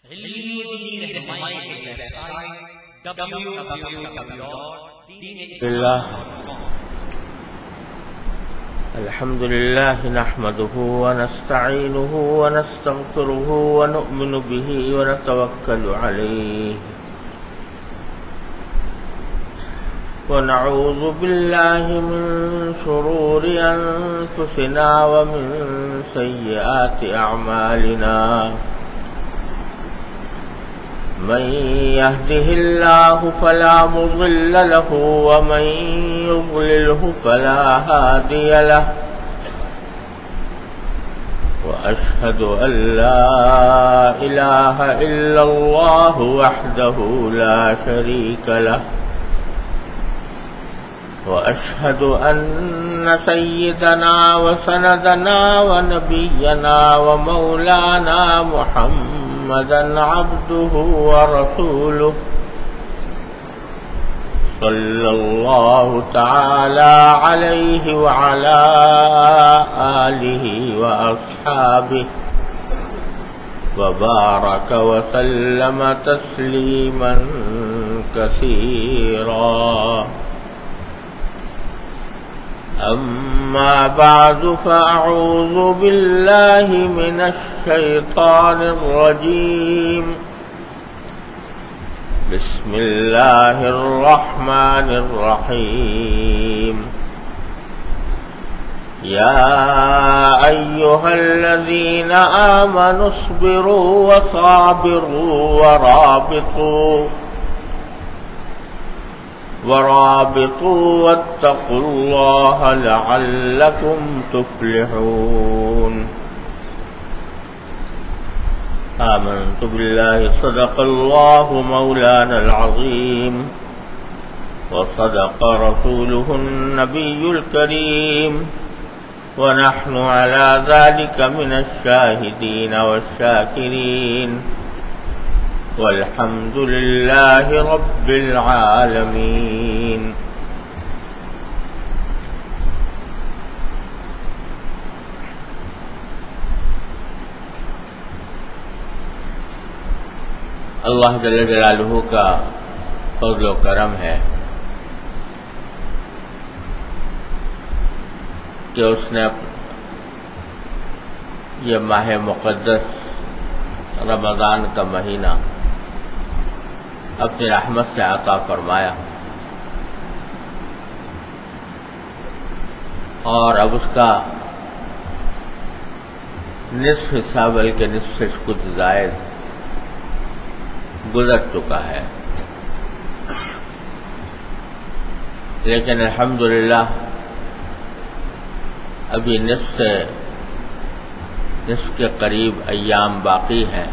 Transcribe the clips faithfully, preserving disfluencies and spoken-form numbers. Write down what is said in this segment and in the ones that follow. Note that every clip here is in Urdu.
علمی رہنمائی کی website W W W dot دین اللہ اسلام ڈاٹ کام۔ الحمد لله نحمده ونستعينه ونستغفره ونؤمن به ونتوكل عليه ونعوذ بالله من شرور أنفسنا ومن سيئات أعمالنا من يهده الله فلا مضل له ومن يضلله فلا هادي له وأشهد أن لا إله إلا الله وحده لا شريك له وأشهد أن سيدنا وسندنا ونبينا ومولانا محمدا عبده ورسوله صلى الله تعالى عليه وعلى آله وأصحابه وبارك وسلم تسليما كثيرا. أما بعد فأعوذ بالله من الشيطان الرجيم. بسم الله الرحمن الرحيم. يا أيها الذين آمنوا اصبروا وصابروا ورابطوا ورابطوا واتقوا الله لعلكم تفلحون. آمنت بالله صدق الله مولانا العظيم وصدق رسوله النبي الكريم ونحن على ذلك من الشاهدين والشاكرين والحمد لله رب العالمين. اللہ جل جلالہ کا فضل و کرم ہے کہ اس نے یہ ماہ مقدس رمضان کا مہینہ اپنی رحمت سے عطا فرمایا اور اب اس کا نصف حصہ بلکہ نصف سے کچھ زائد گزر چکا ہے، لیکن الحمدللہ ابھی نصف سے نصف کے قریب ایام باقی ہیں.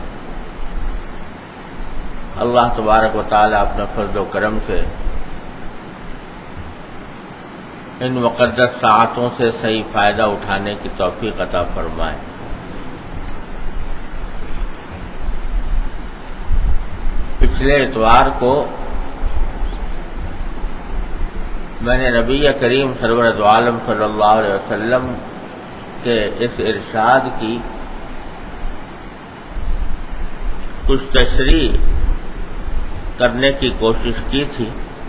اللہ تبارک و تعالی اپنے فضل و کرم سے ان مقدس ساعتوں سے صحیح فائدہ اٹھانے کی توفیق عطا فرمائے. پچھلے اتوار کو میں نے نبی کریم سرور دو عالم صلی اللہ علیہ وسلم کے اس ارشاد کی کچھ تشریح کرنے کی کوشش کی تھی،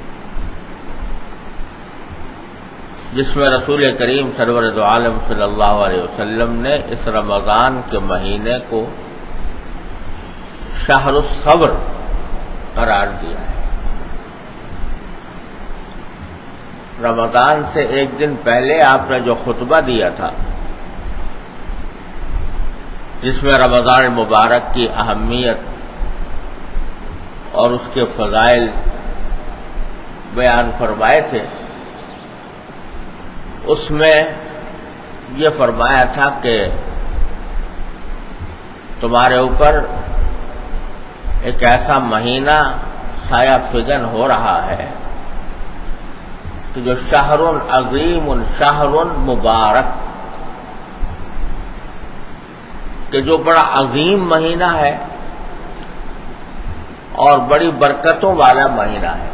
جس میں رسول کریم سرور دو عالم صلی اللہ علیہ وسلم نے اس رمضان کے مہینے کو شہر الصبر قرار دیا ہے. رمضان سے ایک دن پہلے آپ نے جو خطبہ دیا تھا، جس میں رمضان المبارک کی اہمیت اور اس کے فضائل بیان فرمائے تھے، اس میں یہ فرمایا تھا کہ تمہارے اوپر ایک ایسا مہینہ سایہ فگن ہو رہا ہے کہ جو شہر عظیم شہر مبارک، کہ جو بڑا عظیم مہینہ ہے اور بڑی برکتوں والا مہینہ ہے.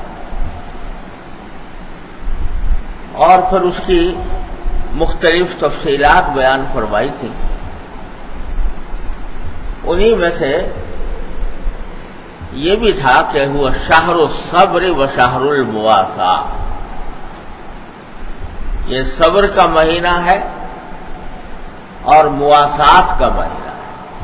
اور پھر اس کی مختلف تفصیلات بیان فرمائی تھی. انہی میں سے یہ بھی تھا کہ وہ شہر الصبر و شہر المواسا، یہ صبر کا مہینہ ہے اور مواسات کا مہینہ ہے۔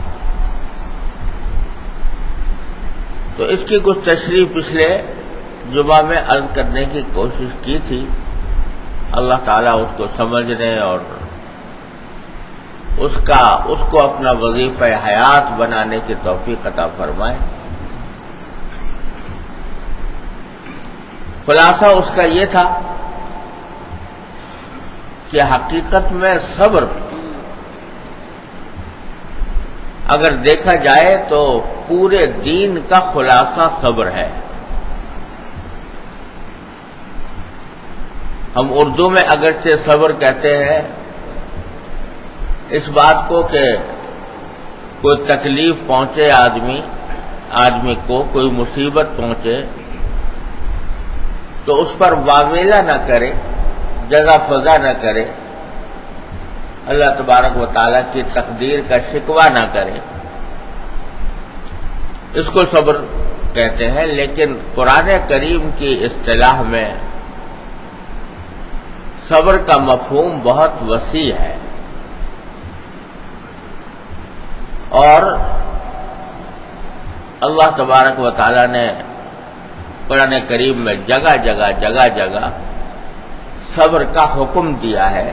تو اس کی کچھ تشریح پچھلے جمعہ میں عرض کرنے کی کوشش کی تھی، اللہ تعالیٰ اس کو سمجھنے اور اس کا اس کو اپنا وظیفہ حیات بنانے کی توفیق عطا فرمائے۔ خلاصہ اس کا یہ تھا کہ حقیقت میں صبر اگر دیکھا جائے تو پورے دین کا خلاصہ صبر ہے۔ ہم اردو میں اگرچہ صبر کہتے ہیں اس بات کو کہ کوئی تکلیف پہنچے آدمی آدمی کو کوئی مصیبت پہنچے تو اس پر واویلا نہ کرے، جزا فضا نہ کرے، اللہ تبارک و تعالیٰ کی تقدیر کا شکوہ نہ کرے، اس کو صبر کہتے ہیں۔ لیکن قرآن کریم کی اصطلاح میں صبر کا مفہوم بہت وسیع ہے، اور اللہ تبارک و تعالیٰ نے قرآن کریم میں جگہ جگہ جگہ جگہ صبر کا حکم دیا ہے،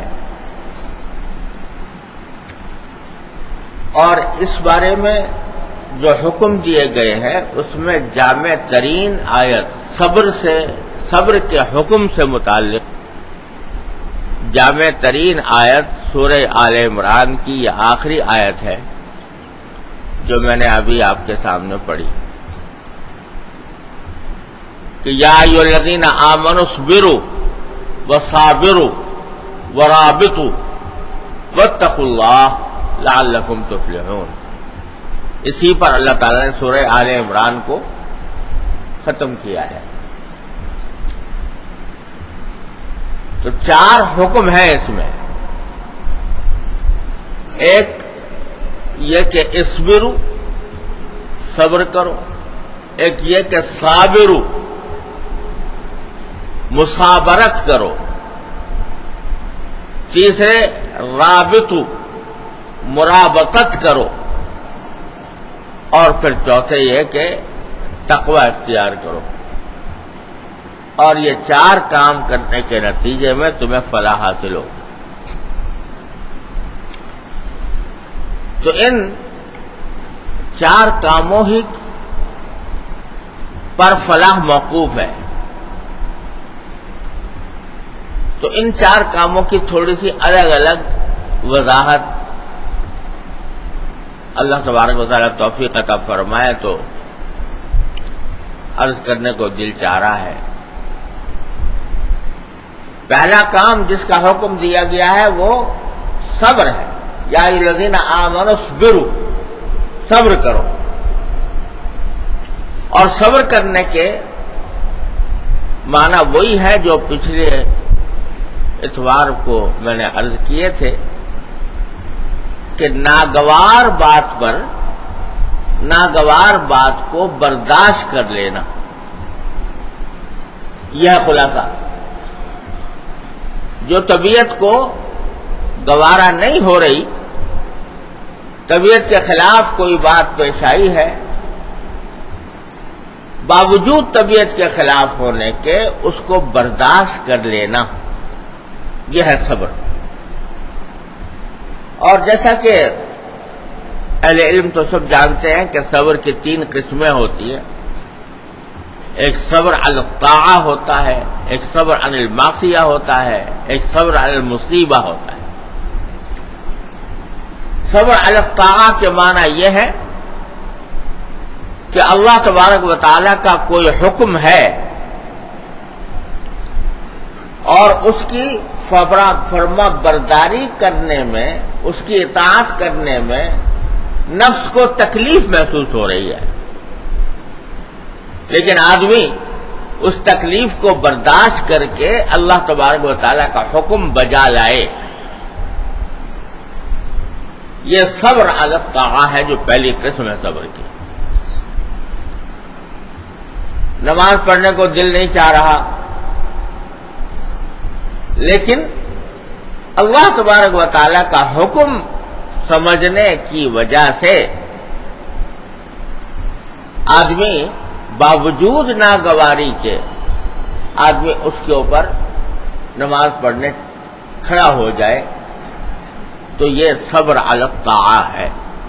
اور اس بارے میں جو حکم دیے گئے ہیں اس میں جامع ترین آیت صبر سے صبر کے حکم سے متعلق جامع ترین آیت سورہ آل عمران کی یہ آخری آیت ہے جو میں نے ابھی آپ کے سامنے پڑھی کہ یا ایھا الذین آمنوا اصبروا وصابروا ورابطوا واتقوا اللہ لعلکم تفلحون۔ اسی پر اللہ تعالیٰ نے سورہ آل عمران کو ختم کیا ہے۔ تو چار حکم ہیں اس میں، ایک یہ کہ اصبروا صبر کرو، ایک یہ کہ صابروا مصابرت کرو، تیسرے رابطوا مرابطت کرو، اور پھر چوتھے یہ کہ تقوی اختیار کرو، اور یہ چار کام کرنے کے نتیجے میں تمہیں فلاح حاصل ہو۔ تو ان چار کاموں ہی پر فلاح موقوف ہے۔ تو ان چار کاموں کی تھوڑی سی الگ الگ وضاحت اللہ تبارک و تعالیٰ توفیق عطا فرمائے تو عرض کرنے کو دل چاہ رہا ہے۔ پہلا کام جس کا حکم دیا گیا ہے وہ صبر ہے، یا ایھا الذین آمنوا اصبروا، صبر کرو۔ اور صبر کرنے کے معنی وہی ہے جو پچھلے اتوار کو میں نے عرض کیے تھے کہ ناگوار بات پر ناگوار بات کو برداشت کر لینا، یہ خلاصہ۔ جو طبیعت کو گوارا نہیں ہو رہی، طبیعت کے خلاف کوئی بات پیش آئی ہے، باوجود طبیعت کے خلاف ہونے کے اس کو برداشت کر لینا، یہ ہے صبر۔ اور جیسا کہ اہل علم تو سب جانتے ہیں کہ صبر کی تین قسمیں ہوتی ہیں، ایک صبر علی الطاعہ ہوتا ہے، ایک صبر عن المعصیہ ہوتا ہے، ایک صبر علی المصیبہ ہوتا ہے۔ صبر علی الطاعہ کے معنی یہ ہے کہ اللہ تبارک و تعالیٰ کا کوئی حکم ہے اور اس کی فرما برداری کرنے میں، اس کی اطاعت کرنے میں نفس کو تکلیف محسوس ہو رہی ہے، لیکن آدمی اس تکلیف کو برداشت کر کے اللہ تبارک و تعالیٰ کا حکم بجا لائے، یہ صبر علی الطاعہ ہے جو پہلی قسم ہے صبر کی۔ نماز پڑھنے کو دل نہیں چاہ رہا، لیکن اللہ تبارک و تعالی کا حکم سمجھنے کی وجہ سے آدمی باوجود ناگواری کے آدمی اس کے اوپر نماز پڑھنے کھڑا ہو جائے، تو یہ صبر علی الطاعہ ہے۔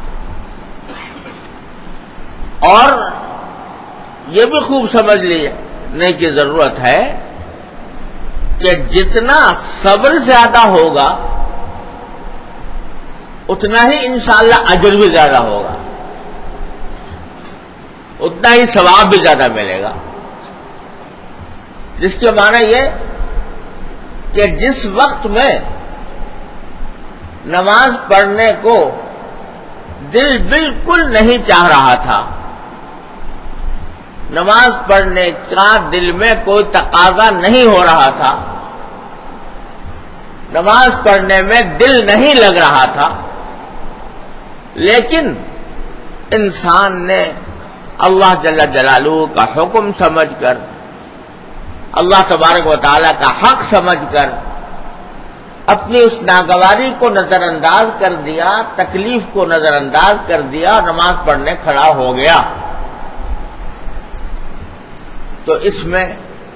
اور یہ بھی خوب سمجھ لینے کی ضرورت ہے کہ جتنا صبر زیادہ ہوگا اتنا ہی انشاءاللہ اجر بھی زیادہ ہوگا، اتنا ہی ثواب بھی زیادہ ملے گا، جس کے معنی یہ کہ جس وقت میں نماز پڑھنے کو دل بالکل نہیں چاہ رہا تھا، نماز پڑھنے کا دل میں کوئی تقاضا نہیں ہو رہا تھا، نماز پڑھنے میں دل نہیں لگ رہا تھا، لیکن انسان نے اللہ جل جلالہ کا حکم سمجھ کر، اللہ تبارک و تعالی کا حق سمجھ کر اپنی اس ناگواری کو نظر انداز کر دیا، تکلیف کو نظر انداز کر دیا، نماز پڑھنے کھڑا ہو گیا۔ تو اس میں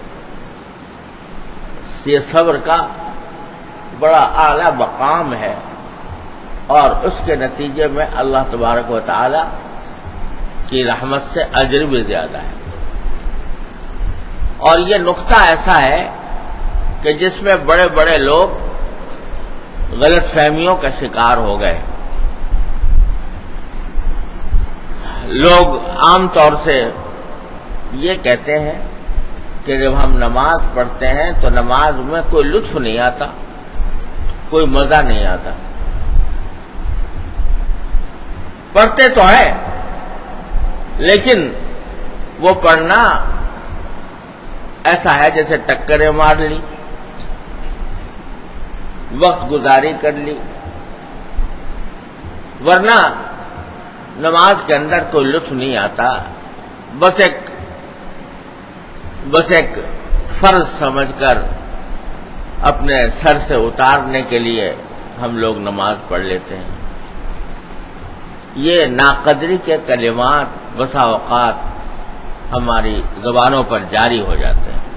یہ صبر کا بڑا اعلیٰ مقام ہے، اور اس کے نتیجے میں اللہ تبارک و تعالی کی رحمت سے اجر بھی زیادہ ہے۔ اور یہ نقطہ ایسا ہے کہ جس میں بڑے بڑے لوگ غلط فہمیوں کا شکار ہو گئے۔ لوگ عام طور سے یہ کہتے ہیں کہ جب ہم نماز پڑھتے ہیں تو نماز میں کوئی لطف نہیں آتا، کوئی مزہ نہیں آتا۔ پڑھتے تو ہیں لیکن وہ پڑھنا ایسا ہے جیسے ٹکریں مار لی، وقت گزاری کر لی، ورنہ نماز کے اندر کوئی لطف نہیں آتا۔ بس ایک بس ایک فرض سمجھ کر اپنے سر سے اتارنے کے لیے ہم لوگ نماز پڑھ لیتے ہیں۔ یہ ناقدری کے کلمات بسا اوقات ہماری زبانوں پر جاری ہو جاتے ہیں،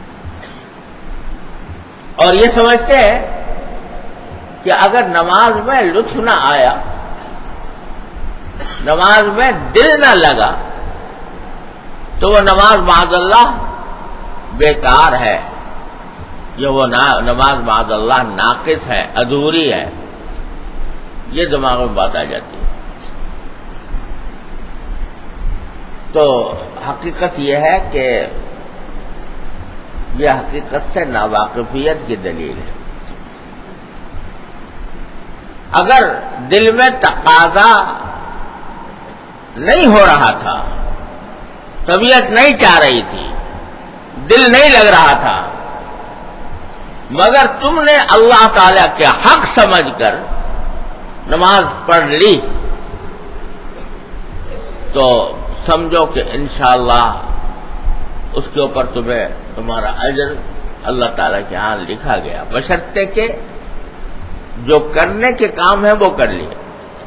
اور یہ سمجھتے ہیں کہ اگر نماز میں لطف نہ آیا، نماز میں دل نہ لگا، تو وہ نماز معاذ اللہ بیکار ہے، یہ وہ نماز معاذ اللہ ناقص ہے، ادھوری ہے۔ یہ دماغ میں بات آ جاتی ہے۔ تو حقیقت یہ ہے کہ یہ حقیقت سے ناواقفیت کی دلیل ہے۔ اگر دل میں تقاضا نہیں ہو رہا تھا، طبیعت نہیں چاہ رہی تھی، دل نہیں لگ رہا تھا، مگر تم نے اللہ تعالی کے حق سمجھ کر نماز پڑھ لی، تو سمجھو کہ انشاءاللہ اس کے اوپر تمہیں تمہارا اجر اللہ تعالی کے ہاں لکھا گیا، بشرطے کہ جو کرنے کے کام ہے وہ کر لیے،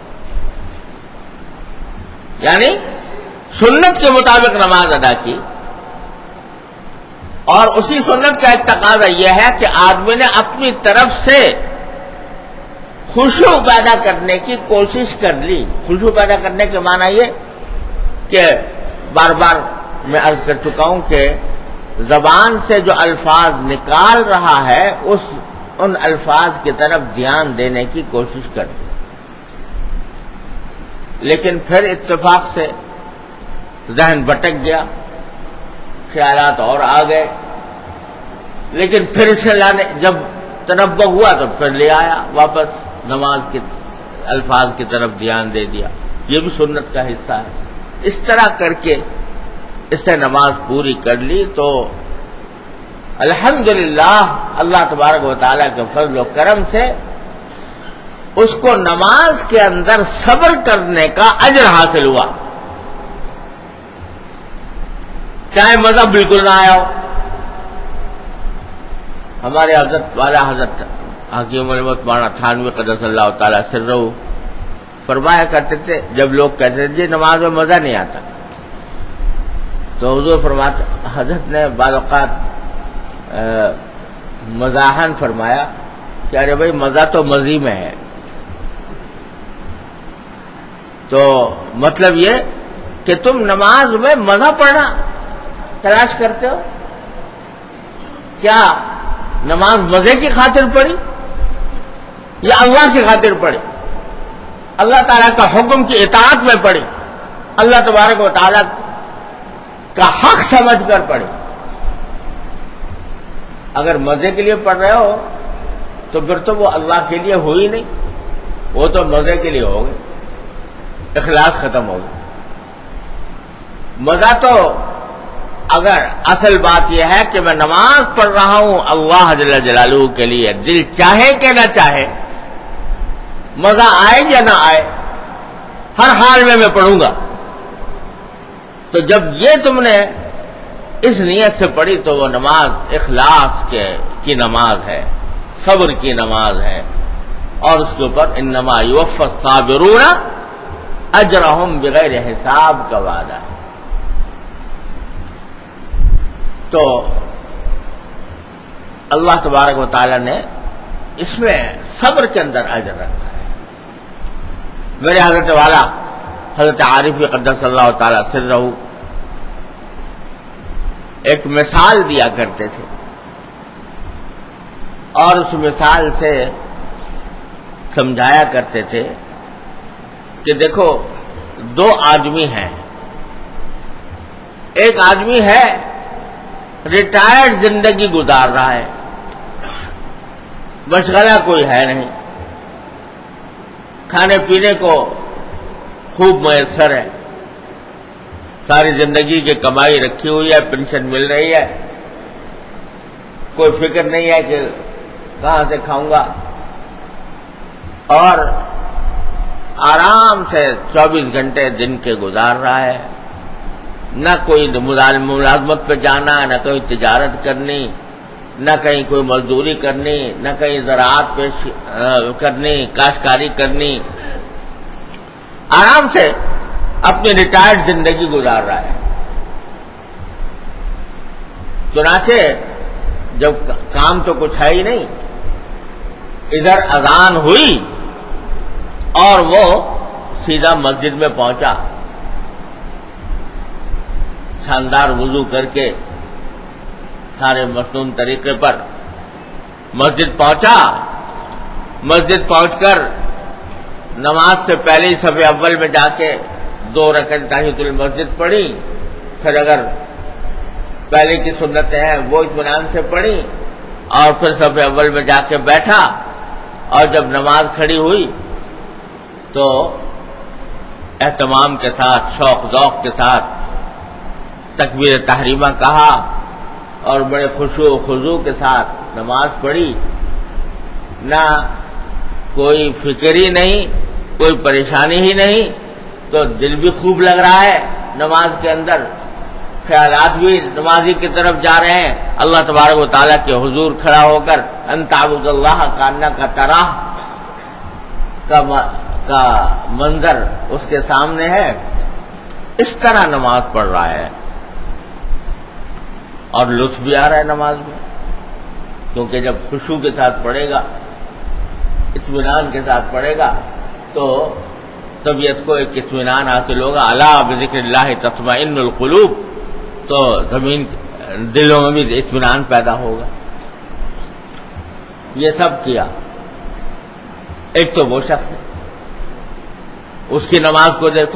یعنی سنت کے مطابق نماز ادا کی۔ اور اسی سنت کا ایک تقاضا یہ ہے کہ آدمی نے اپنی طرف سے خشوع پیدا کرنے کی کوشش کر لی۔ خشوع پیدا کرنے کے معنی یہ کہ بار بار میں عرض کر چکا ہوں کہ زبان سے جو الفاظ نکال رہا ہے اس ان الفاظ کی طرف دھیان دینے کی کوشش کر دی، لیکن پھر اتفاق سے ذہن بھٹک گیا، خیالات اور آ گئے، لیکن پھر سے لانے جب تنبہ ہوا تو پھر لے آیا واپس، نماز کے الفاظ کی طرف دھیان دے دیا۔ یہ بھی سنت کا حصہ ہے۔ اس طرح کر کے اس سے نماز پوری کر لی تو الحمدللہ اللہ تبارک و تعالیٰ کے فضل و کرم سے اس کو نماز کے اندر صبر کرنے کا اجر حاصل ہوا۔ چاہے مزہ بالکل نہ آیا ہو. ہمارے حضرت والا حضرت حکیم الامت مولانا تھانوی قدس اللہ تعالیٰ سرہ فرمایا کرتے تھے، جب لوگ کہتے تھے جی نماز میں مزہ نہیں آتا، تو حضور فرماتے حضرت نے بعض اوقات مزاحن فرمایا کہ ارے بھائی مزہ تو مزی میں ہے. تو مطلب یہ کہ تم نماز میں مزہ پڑھنا تلاش کرتے ہو. کیا نماز مزے کی خاطر پڑھی یا اللہ کی خاطر پڑھی؟ اللہ تعالیٰ کا حکم کی اطاعت میں پڑھی، اللہ تبارک و تعالیٰ کا حق سمجھ کر پڑھی. اگر مزے کے لیے پڑھ رہے ہو تو پھر تو وہ اللہ کے لیے ہوئی نہیں، وہ تو مزے کے لیے ہو گئی، اخلاص ختم ہو گئی. مزہ تو اگر اصل بات یہ ہے کہ میں نماز پڑھ رہا ہوں اللہ جل جلالہ کے لیے، دل چاہے کہ نہ چاہے، مزہ آئے یا نہ آئے، ہر حال میں میں پڑھوں گا. تو جب یہ تم نے اس نیت سے پڑھی تو وہ نماز اخلاص کے کی نماز ہے، صبر کی نماز ہے، اور اس کے اوپر انما یوفی الصابرون اجرہم بغیر حساب کا وعدہ ہے. تو اللہ تبارک و تعالی نے اس میں صبر کے اندر اجر رکھا ہے. میرے حضرت والا حضرت عارف قدس اللہ تعالی سرہ ایک مثال دیا کرتے تھے، اور اس مثال سے سمجھایا کرتے تھے کہ دیکھو دو آدمی ہیں. ایک آدمی ہے ریٹائرڈ زندگی گزار رہا ہے، مشغلہ کوئی ہے نہیں، کھانے پینے کو خوب میسر ہے، ساری زندگی کی کمائی رکھی ہوئی ہے، پینشن مل رہی ہے، کوئی فکر نہیں ہے کہ کہاں سے کھاؤں گا، اور آرام سے چوبیس گھنٹے دن کے گزار رہا ہے. نہ کوئی ملازمت پہ جانا، نہ کوئی تجارت کرنی، نہ کہیں کوئی مزدوری کرنی، نہ کہیں زراعت پیش کرنی، کاشتکاری کرنی، آرام سے اپنی ریٹائرڈ زندگی گزار رہا ہے. چنانچہ جب کام تو کچھ ہے ہی نہیں، ادھر اذان ہوئی اور وہ سیدھا مسجد میں پہنچا، شاندار وضو کر کے سارے مصنون طریقے پر مسجد پہنچا. مسجد پہنچ کر نماز سے پہلے ہی صف اول میں جا کے دو رکعت تحیۃ المسجد پڑھی، پھر اگر پہلے کی سنتیں ہیں وہ اطمینان سے پڑھی، اور پھر صف اول میں جا کے بیٹھا، اور جب نماز کھڑی ہوئی تو اہتمام کے ساتھ، شوق ذوق کے ساتھ تکبیر تحریمہ کہا اور بڑے خشوع و خضوع کے ساتھ نماز پڑھی. نہ کوئی فکر ہی نہیں، کوئی پریشانی ہی نہیں، تو دل بھی خوب لگ رہا ہے نماز کے اندر، خیالات بھی نمازی کی طرف جا رہے ہیں. اللہ تبارک و تعالیٰ کے حضور کھڑا ہو کر ان تعبد اللہ کانک تراہ کا منظر اس کے سامنے ہے، اس طرح نماز پڑھ رہا ہے، اور لطف بھی آ رہا ہے نماز میں، کیونکہ جب خشوع کے ساتھ پڑھے گا، اطمینان کے ساتھ پڑھے گا، تو طبیعت کو ایک اطمینان حاصل ہوگا. الا بذکر اللہ تطمئن القلوب، تو زمین دلوں میں بھی اطمینان پیدا ہوگا. یہ سب کیا. ایک تو وہ شخص ہے، اس کی نماز کو دیکھو.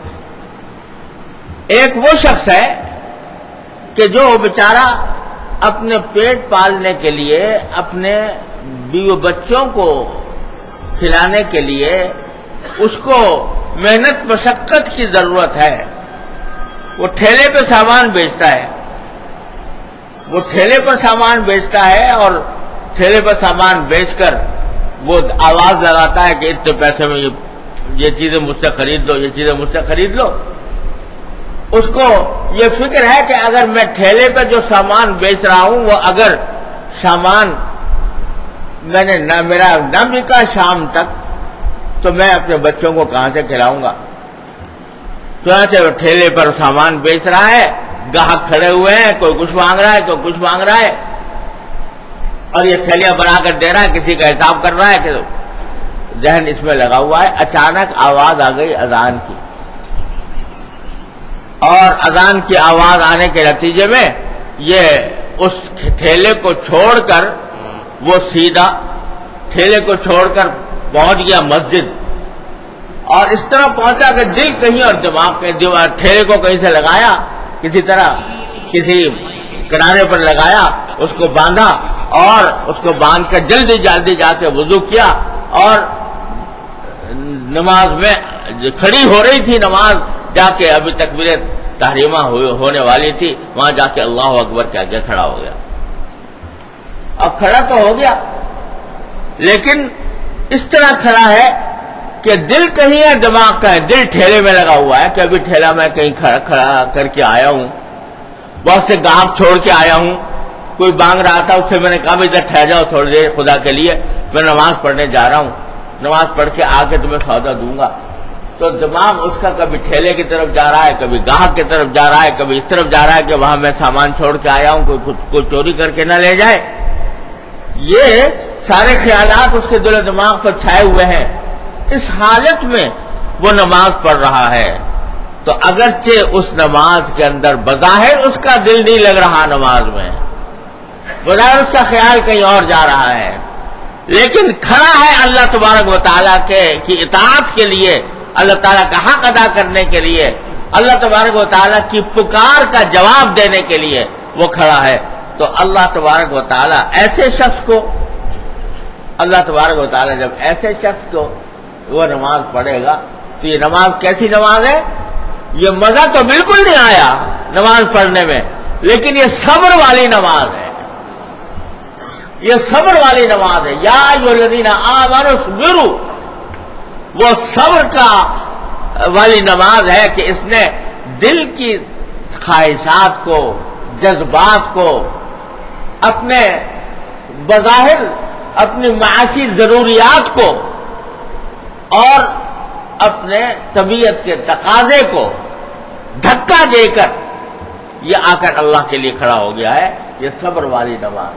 ایک وہ شخص ہے کہ جو بیچارہ اپنے پیٹ پالنے کے لیے، اپنے بیوی بچوں کو کھلانے کے لیے اس کو محنت مشقت کی ضرورت ہے. وہ ٹھیلے پہ سامان بیچتا ہے، وہ ٹھیلے پر سامان بیچتا ہے، اور ٹھیلے پر سامان بیچ کر وہ آواز لگاتا ہے کہ اتنے پیسے میں یہ یہ چیزیں مجھ سے خرید لو، یہ چیزیں مجھ سے خرید لو. اس کو یہ فکر ہے کہ اگر میں ٹھیلے پہ جو سامان بیچ رہا ہوں وہ اگر سامان میں نے نہ میرا نہ بکا شام تک تو میں اپنے بچوں کو کہاں سے کھلاؤں گا؟ چنانچہ وہ ٹھیلے پر سامان بیچ رہا ہے، گاہک کھڑے ہوئے ہیں، کوئی کچھ مانگ رہا ہے کوئی کچھ مانگ رہا ہے، اور یہ تھیلیاں بنا کر دے رہا ہے، کسی کا حساب کر رہا ہے کہ ذہن اس میں لگا ہوا ہے۔ اچانک آواز آ گئی اذان کی، اور اذان کی آواز آنے کے نتیجے میں یہ اس ٹھیلے کو چھوڑ کر وہ سیدھا ٹھیلے کو چھوڑ کر پہنچ گیا مسجد، اور اس طرح پہنچا کہ دل کہیں اور دماغ کے ٹھیلے کو کہیں سے لگایا، کسی طرح کسی کنارے پر لگایا، اس کو باندھا، اور اس کو باندھ کر جلدی جلدی جا کے وضو کیا، اور نماز میں کھڑی ہو رہی تھی نماز، جا کے ابھی تکبیر تحریمہ ہونے والی تھی، وہاں جا کے اللہ اکبر کہہ کے کھڑا ہو گیا۔ اب کھڑا تو ہو گیا، لیکن اس طرح کھڑا ہے کہ دل کہیں ہے دماغ کا ہے، دل ٹھیلے میں لگا ہوا ہے کہ ابھی ٹھیلا میں کہیں کھڑا کھڑا کر کے آیا ہوں، بہت سے گاہک چھوڑ کے آیا ہوں، کوئی مانگ رہا تھا اس سے میں نے کہا ادھر ٹھہر جاؤ تھوڑی دیر خدا کے لیے، میں نماز پڑھنے جا رہا ہوں، نماز پڑھ کے آ کے تمہیں سودا دوں گا۔ تو دماغ اس کا کبھی ٹھیلے کی طرف جا رہا ہے، کبھی گاہک کی طرف جا رہا ہے، کبھی اس طرف جا رہا ہے کہ وہاں میں سامان چھوڑ کے آیا ہوں، کوئی کچھ کوئی چوری کر کے نہ لے جائے۔ یہ سارے خیالات اس کے دل و دماغ پر چھائے ہوئے ہیں۔ اس حالت میں وہ نماز پڑھ رہا ہے، تو اگرچہ اس نماز کے اندر بظاہر اس کا دل نہیں لگ رہا نماز میں، بظاہر اس کا خیال کہیں اور جا رہا ہے، لیکن کھڑا ہے اللہ تبارک و تعالیٰ کے کی اطاعت کے لیے، اللہ تعالیٰ کا حق ادا کرنے کے لیے، اللہ تبارک و تعالیٰ کی پکار کا جواب دینے کے لیے وہ کھڑا ہے۔ تو اللہ تبارک و تعالیٰ ایسے شخص کو اللہ تبارک و تعالیٰ جب ایسے شخص کو وہ نماز پڑھے گا تو یہ نماز کیسی نماز ہے؟ یہ مزہ تو بالکل نہیں آیا نماز پڑھنے میں، لیکن یہ صبر والی نماز ہے، یہ صبر والی نماز ہے۔ یا ایھا الذین آمنوا اصبروا، وہ صبر کا والی نماز ہے کہ اس نے دل کی خواہشات کو، جذبات کو، اپنے بظاہر اپنی معاشی ضروریات کو اور اپنے طبیعت کے تقاضے کو دھکا دے کر یہ آ کر اللہ کے لیے کھڑا ہو گیا ہے، یہ صبر والی نماز۔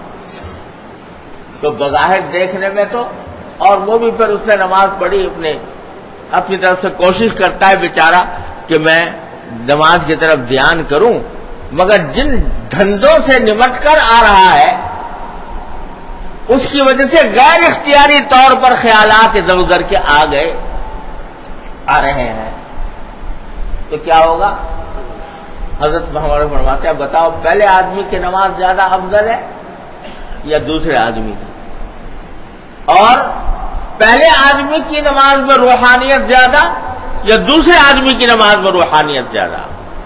تو بظاہر دیکھنے میں تو، اور وہ بھی پھر اس نے نماز پڑھی، اپنے اپنی طرف سے کوشش کرتا ہے بیچارہ کہ میں نماز کی طرف دھیان کروں، مگر جن دھندوں سے نمٹ کر آ رہا ہے اس کی وجہ سے غیر اختیاری طور پر خیالات ادھر ادھر کے آ گئے آ رہے ہیں، تو کیا ہوگا؟ حضرت محمد فرماتے ہیں بتاؤ پہلے آدمی کی نماز زیادہ افضل ہے یا دوسرے آدمی کی؟ اور پہلے آدمی کی نماز میں روحانیت زیادہ یا دوسرے آدمی کی نماز میں روحانیت زیادہ؟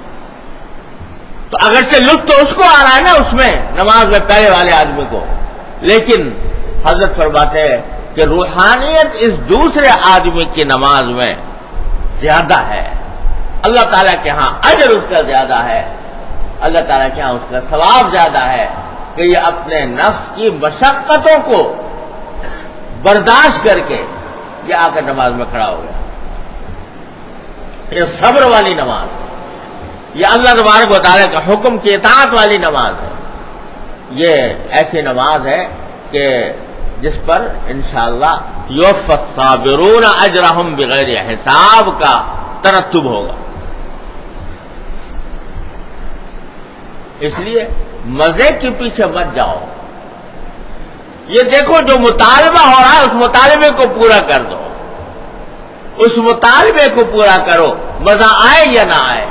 تو اگرچہ لطف تو اس کو آ رہا ہے نا اس میں نماز میں پہلے والے آدمی کو، لیکن حضرت فرماتے ہیں کہ روحانیت اس دوسرے آدمی کی نماز میں زیادہ ہے، اللہ تعالیٰ کے ہاں اجر اس کا زیادہ ہے، اللہ تعالیٰ کے ہاں اس کا ثواب زیادہ ہے کہ یہ اپنے نفس کی مشقتوں کو برداشت کر کے یہ آ کر نماز میں کھڑا ہو گیا۔ یہ صبر والی نماز، یہ اللہ تبارک و تعالیٰ کا حکم کی اطاعت والی نماز ہے۔ یہ ایسی نماز ہے کہ جس پر انشاءاللہ یوفی الصابرون اجرہم بغیر حساب کا ترتب ہوگا۔ اس لیے مزے کے پیچھے مت جاؤ، یہ دیکھو جو مطالبہ ہو رہا ہے اس مطالبے کو پورا کر دو، اس مطالبے کو پورا کرو، مزہ آئے یا نہ آئے۔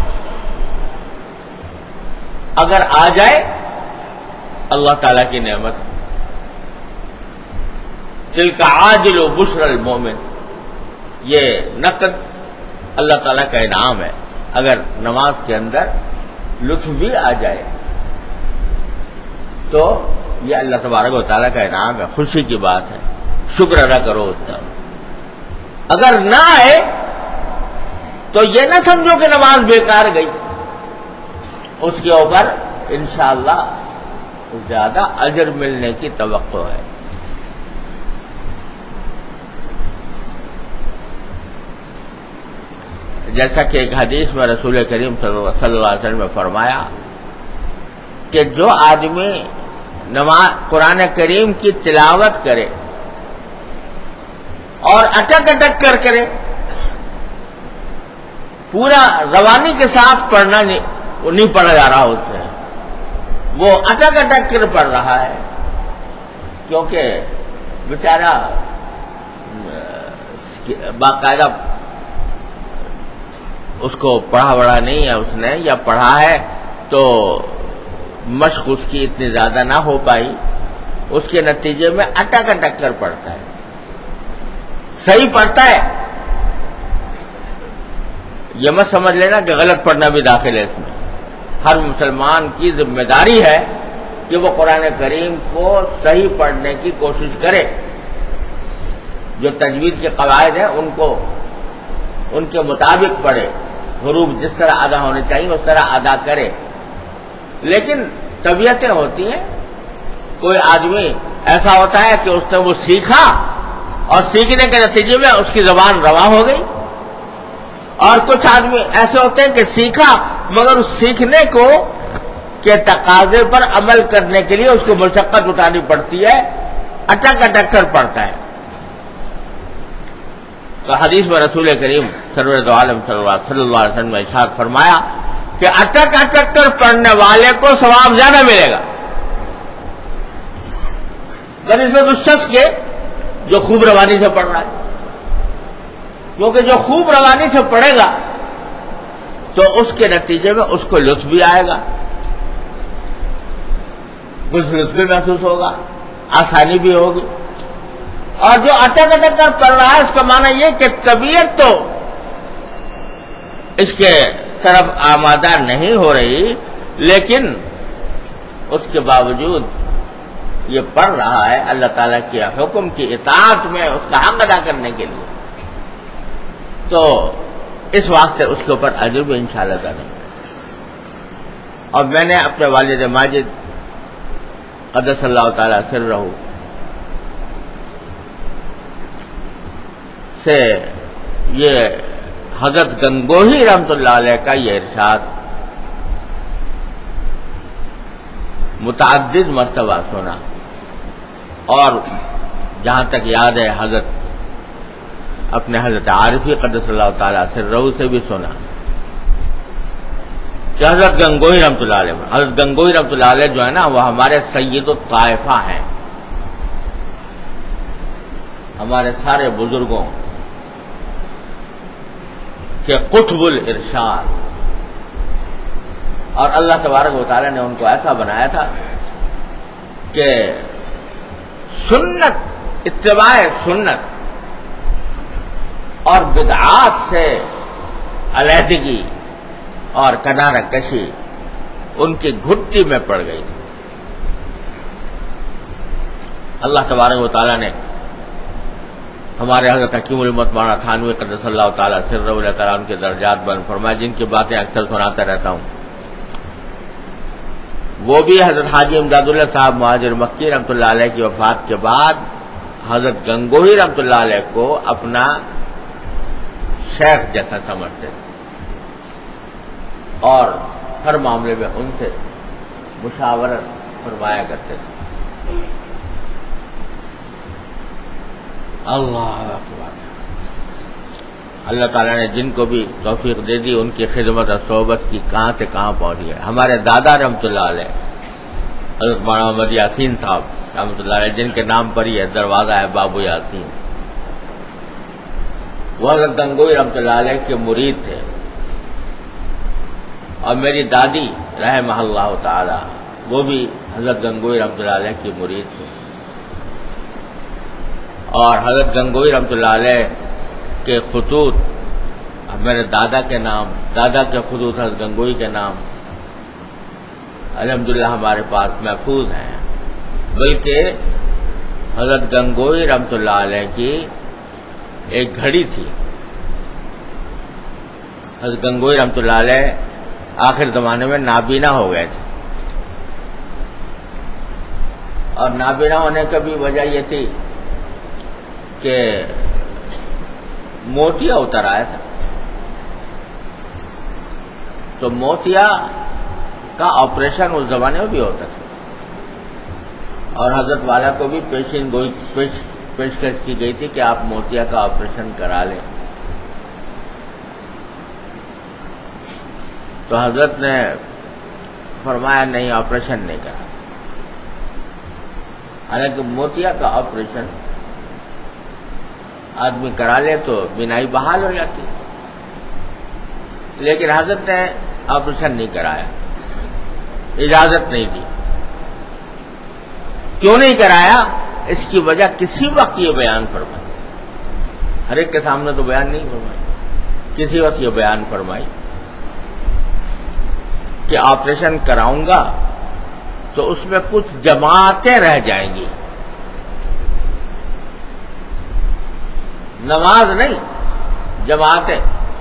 اگر آ جائے اللہ تعالیٰ کی نعمت، تلک عاجل و بشر المومن، یہ نقد اللہ تعالیٰ کا انعام ہے۔ اگر نماز کے اندر لطف بھی آ جائے تو یہ اللہ تبارک و تعالیٰ کا انعام ہے، خوشی کی بات ہے، شکر ادا کرو اس کا۔ اگر نہ آئے تو یہ نہ سمجھو کہ نماز بیکار گئی، اس کے اوپر انشاءاللہ زیادہ اجر ملنے کی توقع ہے۔ جیسا کہ ایک حدیث میں رسول کریم صلی اللہ علیہ وسلم نے فرمایا کہ جو آدمی نماز قرآن کریم کی تلاوت کرے اور اٹک اٹک کر کرے، پورا روانی کے ساتھ پڑھنا نہیں وہ نہیں پڑھا جا رہا اس سے، وہ اٹک اٹک کر پڑھ رہا ہے، کیونکہ بیچارہ باقاعدہ اس کو پڑھا وڑا نہیں ہے اس نے، یا پڑھا ہے تو مشق اس کی اتنی زیادہ نہ ہو پائی، اس کے نتیجے میں اٹک اٹک کر پڑھتا ہے، صحیح پڑھتا ہے، یہ مت سمجھ لینا کہ غلط پڑھنا بھی داخل ہے اس میں۔ ہر مسلمان کی ذمہ داری ہے کہ وہ قرآن کریم کو صحیح پڑھنے کی کوشش کرے، جو تجوید کے قواعد ہیں ان کو ان کے مطابق پڑھے، حروف جس طرح ادا ہونے چاہیے اس طرح ادا کرے۔ لیکن طبیعتیں ہوتی ہیں، کوئی آدمی ایسا ہوتا ہے کہ اس نے وہ سیکھا اور سیکھنے کے نتیجے میں اس کی زبان رواں ہو گئی، اور کچھ آدمی ایسے ہوتے ہیں کہ سیکھا مگر اس سیکھنے کو کے تقاضے پر عمل کرنے کے لیے اس کو مشقت اٹھانی پڑتی ہے، اٹک اٹک کر پڑتا ہے۔ تو حدیث میں رسول کریم سرور دو عالم صلی اللہ علیہ وسلم نے ارشاد فرمایا کہ اٹک اٹک کر پڑھنے والے کو ثواب زیادہ ملے گا بنسبت اس شخص کے جو خوب روانی سے پڑھ رہا ہے، کیونکہ جو خوب روانی سے پڑھے گا تو اس کے نتیجے میں اس کو لطف بھی آئے گا، کچھ لطف بھی محسوس ہوگا، آسانی بھی ہوگی۔ اور جو اٹک اٹک کر پڑھ رہا ہے اس کا معنی یہ کہ طبیعت تو اس کے طرف آمادہ نہیں ہو رہی، لیکن اس کے باوجود یہ پڑھ رہا ہے اللہ تعالیٰ کے حکم کی اطاعت میں اس کا حق ادا کرنے کے لیے، تو اس واسطے اس کے اوپر اجر بھی انشاءاللہ کریں۔ اور میں نے اپنے والد ماجد قدس اللہ تعالیٰ سرہ سے یہ حضرت گنگوہی رحمۃ اللہ علیہ کا یہ ارشاد متعدد مرتبہ سنا، اور جہاں تک یاد ہے حضرت اپنے حضرت عارفی قدس اللہ تعالیٰ سرہ سے بھی سنا کہ حضرت گنگوہی رحمۃ اللہ علیہ حضرت گنگوہی رحمۃ اللہ علیہ جو ہے نا وہ ہمارے سید الطائفہ ہیں، ہمارے سارے بزرگوں کہ قطب الارشاد، اور اللہ تبارک و تعالی نے ان کو ایسا بنایا تھا کہ سنت اتباع سنت اور بدعات سے علیحدگی اور کنارہ کشی ان کی گھٹی میں پڑ گئی تھی۔ اللہ تبارک و تعالی نے ہمارے حضرت حکیم الامت مولانا تھانوی قدس اللہ تعالیٰ سرہ اللہ تعالیٰ ان کے درجات بلند فرمائے، جن کی باتیں اکثر سناتا رہتا ہوں۔ وہ بھی حضرت حاجی امداد اللہ صاحب مہاجر مکی رحمۃ اللہ علیہ کی وفات کے بعد حضرت گنگوہی رحمۃ اللہ علیہ کو اپنا شیخ جیسا سمجھتے تھے، اور ہر معاملے میں ان سے مشاورت فرمایا کرتے تھے۔ اللہ اکبر، اللہ تعالیٰ نے جن کو بھی توفیق دے دی ان کی خدمت اور صحبت کی کہاں سے کہاں پہنچ گئے۔ ہمارے دادا رحمۃ اللہ علیہ حضرت مولانا محمد یاسین صاحب رحمۃ اللہ علیہ، جن کے نام پر یہ دروازہ ہے بابو یاسین، وہ حضرت گنگوہی رحمۃ اللہ علیہ کے مرید تھے، اور میری دادی رحمہ اللہ تعالی وہ بھی حضرت گنگوہی رحمۃ اللہ علیہ کی مرید تھے، اور حضرت گنگوہی رحمۃ اللہ علیہ کے خطوط میرے دادا کے نام، دادا کے خطوط حضرت گنگوہی کے نام الحمدللہ ہمارے پاس محفوظ ہیں۔ بلکہ حضرت گنگوہی رحمۃ اللہ علیہ کی ایک گھڑی تھی، حضرت گنگوہی رحمۃ اللہ علیہ آخر زمانے میں نابینا ہو گئے تھے، اور نابینا ہونے کی بھی وجہ یہ تھی کہ موتیا اتر آیا تھا، تو موتیا کا آپریشن اس زمانے میں بھی ہوتا تھا، اور حضرت والا کو بھی پیشین گوئی پیش پیشکش کی گئی تھی کہ آپ موتیا کا آپریشن کرا لیں. تو حضرت نے فرمایا نہیں، آپریشن نہیں کرا. حالانکہ موتیا کا آپریشن آدمی کرا لے تو بینائی بحال ہو جاتی، لیکن حضرت نے آپریشن نہیں کرایا، اجازت نہیں دی. کیوں نہیں کرایا؟ اس کی وجہ کسی وقت یہ بیان فرمائی، ہر ایک کے سامنے تو بیان نہیں فرمائی، کسی وقت یہ بیان فرمائی کہ آپریشن کراؤں گا تو اس میں کچھ جماعتیں رہ جائیں گی، نماز نہیں، جماعتیں.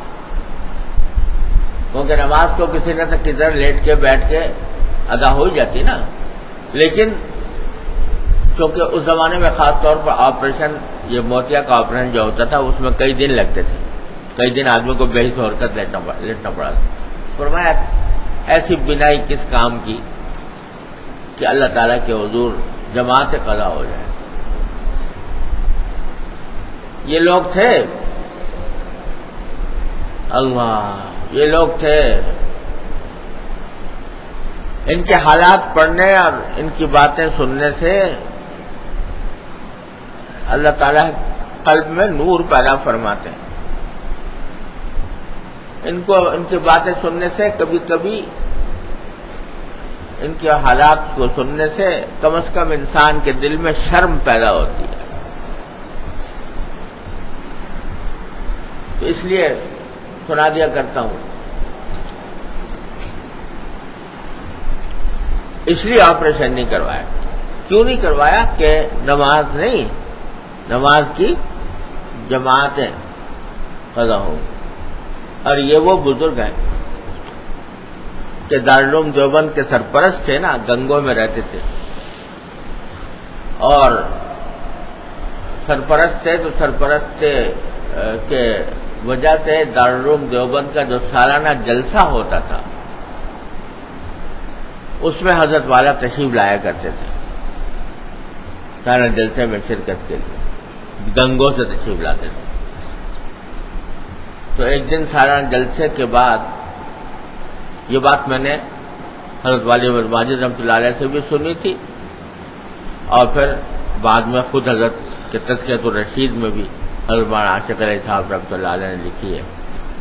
کیونکہ نماز تو کسی نہ کدھر لیٹ کے بیٹھ کے ادا ہو ہی جاتی نا، لیکن کیونکہ اس زمانے میں خاص طور پر آپریشن، یہ موتیا کا آپریشن جو ہوتا تھا اس میں کئی دن لگتے تھے، کئی دن آدمی کو بے حس حرکت لیٹنا پڑا تھا. فرمایا ایسی بینائی کس کام کی کہ اللہ تعالیٰ کے حضور جماعت قضا ہو جائے. یہ لوگ تھے، اللہ، یہ لوگ تھے، ان کے حالات پڑھنے اور ان کی باتیں سننے سے اللہ تعالیٰ قلب میں نور پیدا فرماتے ہیں. ان کو ان کی باتیں سننے سے کبھی کبھی ان کے حالات کو سننے سے کم از کم انسان کے دل میں شرم پیدا ہوتی ہے. تو اس لیے سنا دیا کرتا ہوں. اس لیے آپریشن نہیں کروایا. کیوں نہیں کروایا؟ کہ نماز نہیں، نماز کی جماعتیں قضا ہو. اور یہ وہ بزرگ ہیں کہ دارالعلوم دیوبند کے سرپرست تھے نا، گنگوں میں رہتے تھے، اور سرپرست تھے تو سرپرست کے وجہ سے دارالعلوم دیوبند کا جو سالانہ جلسہ ہوتا تھا اس میں حضرت والا تشریف لایا کرتے تھے. سالانہ جلسے میں شرکت کے لیے گنگوں سے تشریف لاتے تھے. تو ایک دن سالانہ جلسے کے بعد، یہ بات میں نے حضرت والی ماجد رحمۃ اللہ علیہ سے بھی سنی تھی، اور پھر بعد میں خود حضرت کے تذکرۃ الرشید میں بھی حضرت مولانا عاشق علیہ صاحب رحمۃ اللہ علیہ نے لکھی ہے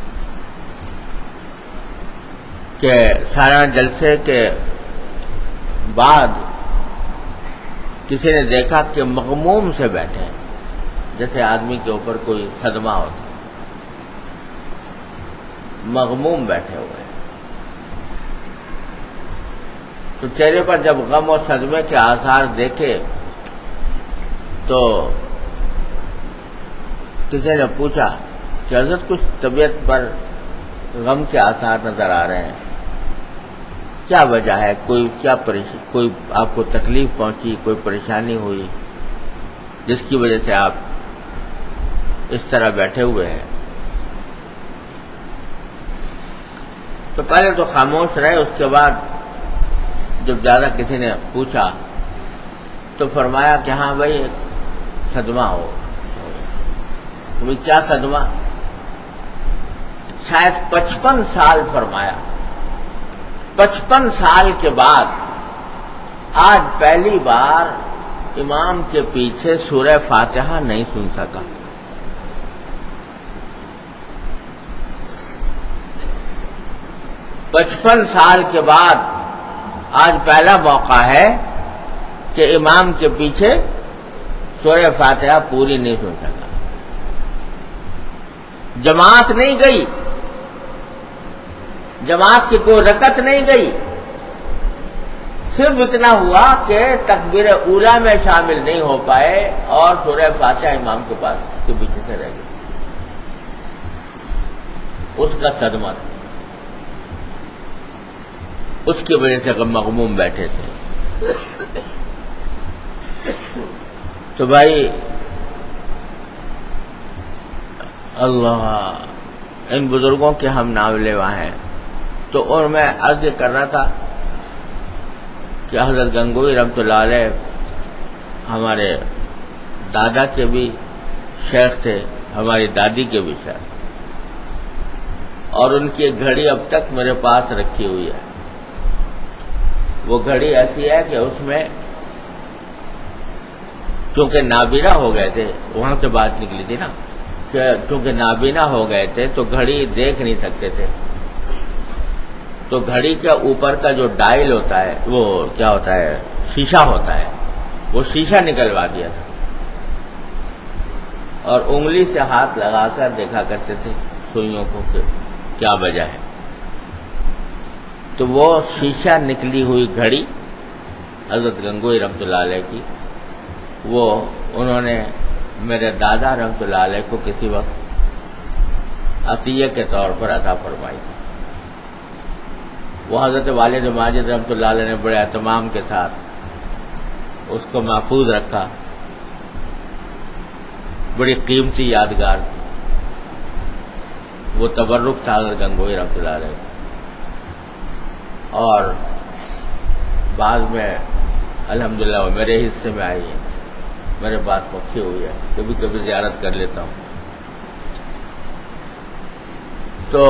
کہ سالانہ جلسے کے بعد کسی نے دیکھا کہ مغموم سے بیٹھے ہیں، جیسے آدمی کے اوپر کوئی صدمہ ہوتا، مغموم بیٹھے ہوئے. تو چہرے پر جب غم اور صدمے کے آثار دیکھے تو کسی نے پوچھا کہ حضرت کچھ طبیعت پر غم کے آثار نظر آ رہے ہیں، کیا وجہ ہے؟ کوئی کیا کوئی آپ کو تکلیف پہنچی، کوئی پریشانی ہوئی جس کی وجہ سے آپ اس طرح بیٹھے ہوئے ہیں؟ تو پہلے تو خاموش رہے. اس کے بعد جب زیادہ کسی نے پوچھا تو فرمایا کہ ہاں بھائی ایک صدمہ ہو. تمہیں کیا صدمہ؟ شاید پچپن سال فرمایا، پچپن سال کے بعد آج پہلی بار امام کے پیچھے سورہ فاتحہ نہیں سن سکا. پچپن سال کے بعد آج پہلا موقع ہے کہ امام کے پیچھے سورہ فاتحہ پوری نہیں سن سکا. جماعت نہیں گئی، جماعت کی کوئی رکعت نہیں گئی، صرف اتنا ہوا کہ تکبیر اولیٰ میں شامل نہیں ہو پائے اور سورہ فاتحہ امام کے پاس کے پیچھے سے رہ گئی. اس کا صدمہ تھا. اس کی وجہ سے مغموم بیٹھے تھے. تو بھائی اللہ، ان بزرگوں کے ہم نام لیوا ہیں. تو اور میں عرض کر رہا تھا کہ حضرت گنگوئی رحمۃ اللہ علیہ ہمارے دادا کے بھی شیخ تھے، ہماری دادی کے بھی شیخ، اور ان کی ایک گھڑی اب تک میرے پاس رکھی ہوئی ہے. وہ گھڑی ایسی ہے کہ اس میں چونکہ نابینا ہو گئے تھے، وہاں سے بات نکلی تھی نا کہ چونکہ نابینا ہو گئے تھے تو گھڑی دیکھ نہیں سکتے تھے، تو گھڑی کے اوپر کا جو ڈائل ہوتا ہے، وہ کیا ہوتا ہے، شیشہ ہوتا ہے، وہ شیشہ نکلوا دیا تھا اور انگلی سے ہاتھ لگا کر دیکھا کرتے تھے سوئیوں کو کہ کیا وجہ ہے. تو وہ شیشہ نکلی ہوئی گھڑی حضرت گنگوئی رحمۃ اللہ علیہ کی، وہ انہوں نے میرے دادا رحمۃ اللہ علیہ کو کسی وقت عطیہ کے طور پر عطا فرمائی تھی. وہ حضرت والد ماجد رحمۃ اللہ علیہ نے بڑے اہتمام کے ساتھ اس کو محفوظ رکھا. بڑی قیمتی یادگار تھی. وہ تبرک تھا حضرت گنگوئی رحمۃ اللہ علیہ. اور بعد میں الحمدللہ وہ میرے حصے میں آئی ہے، میرے پاس رکھی ہوئی ہے، کبھی کبھی زیارت کر لیتا ہوں. تو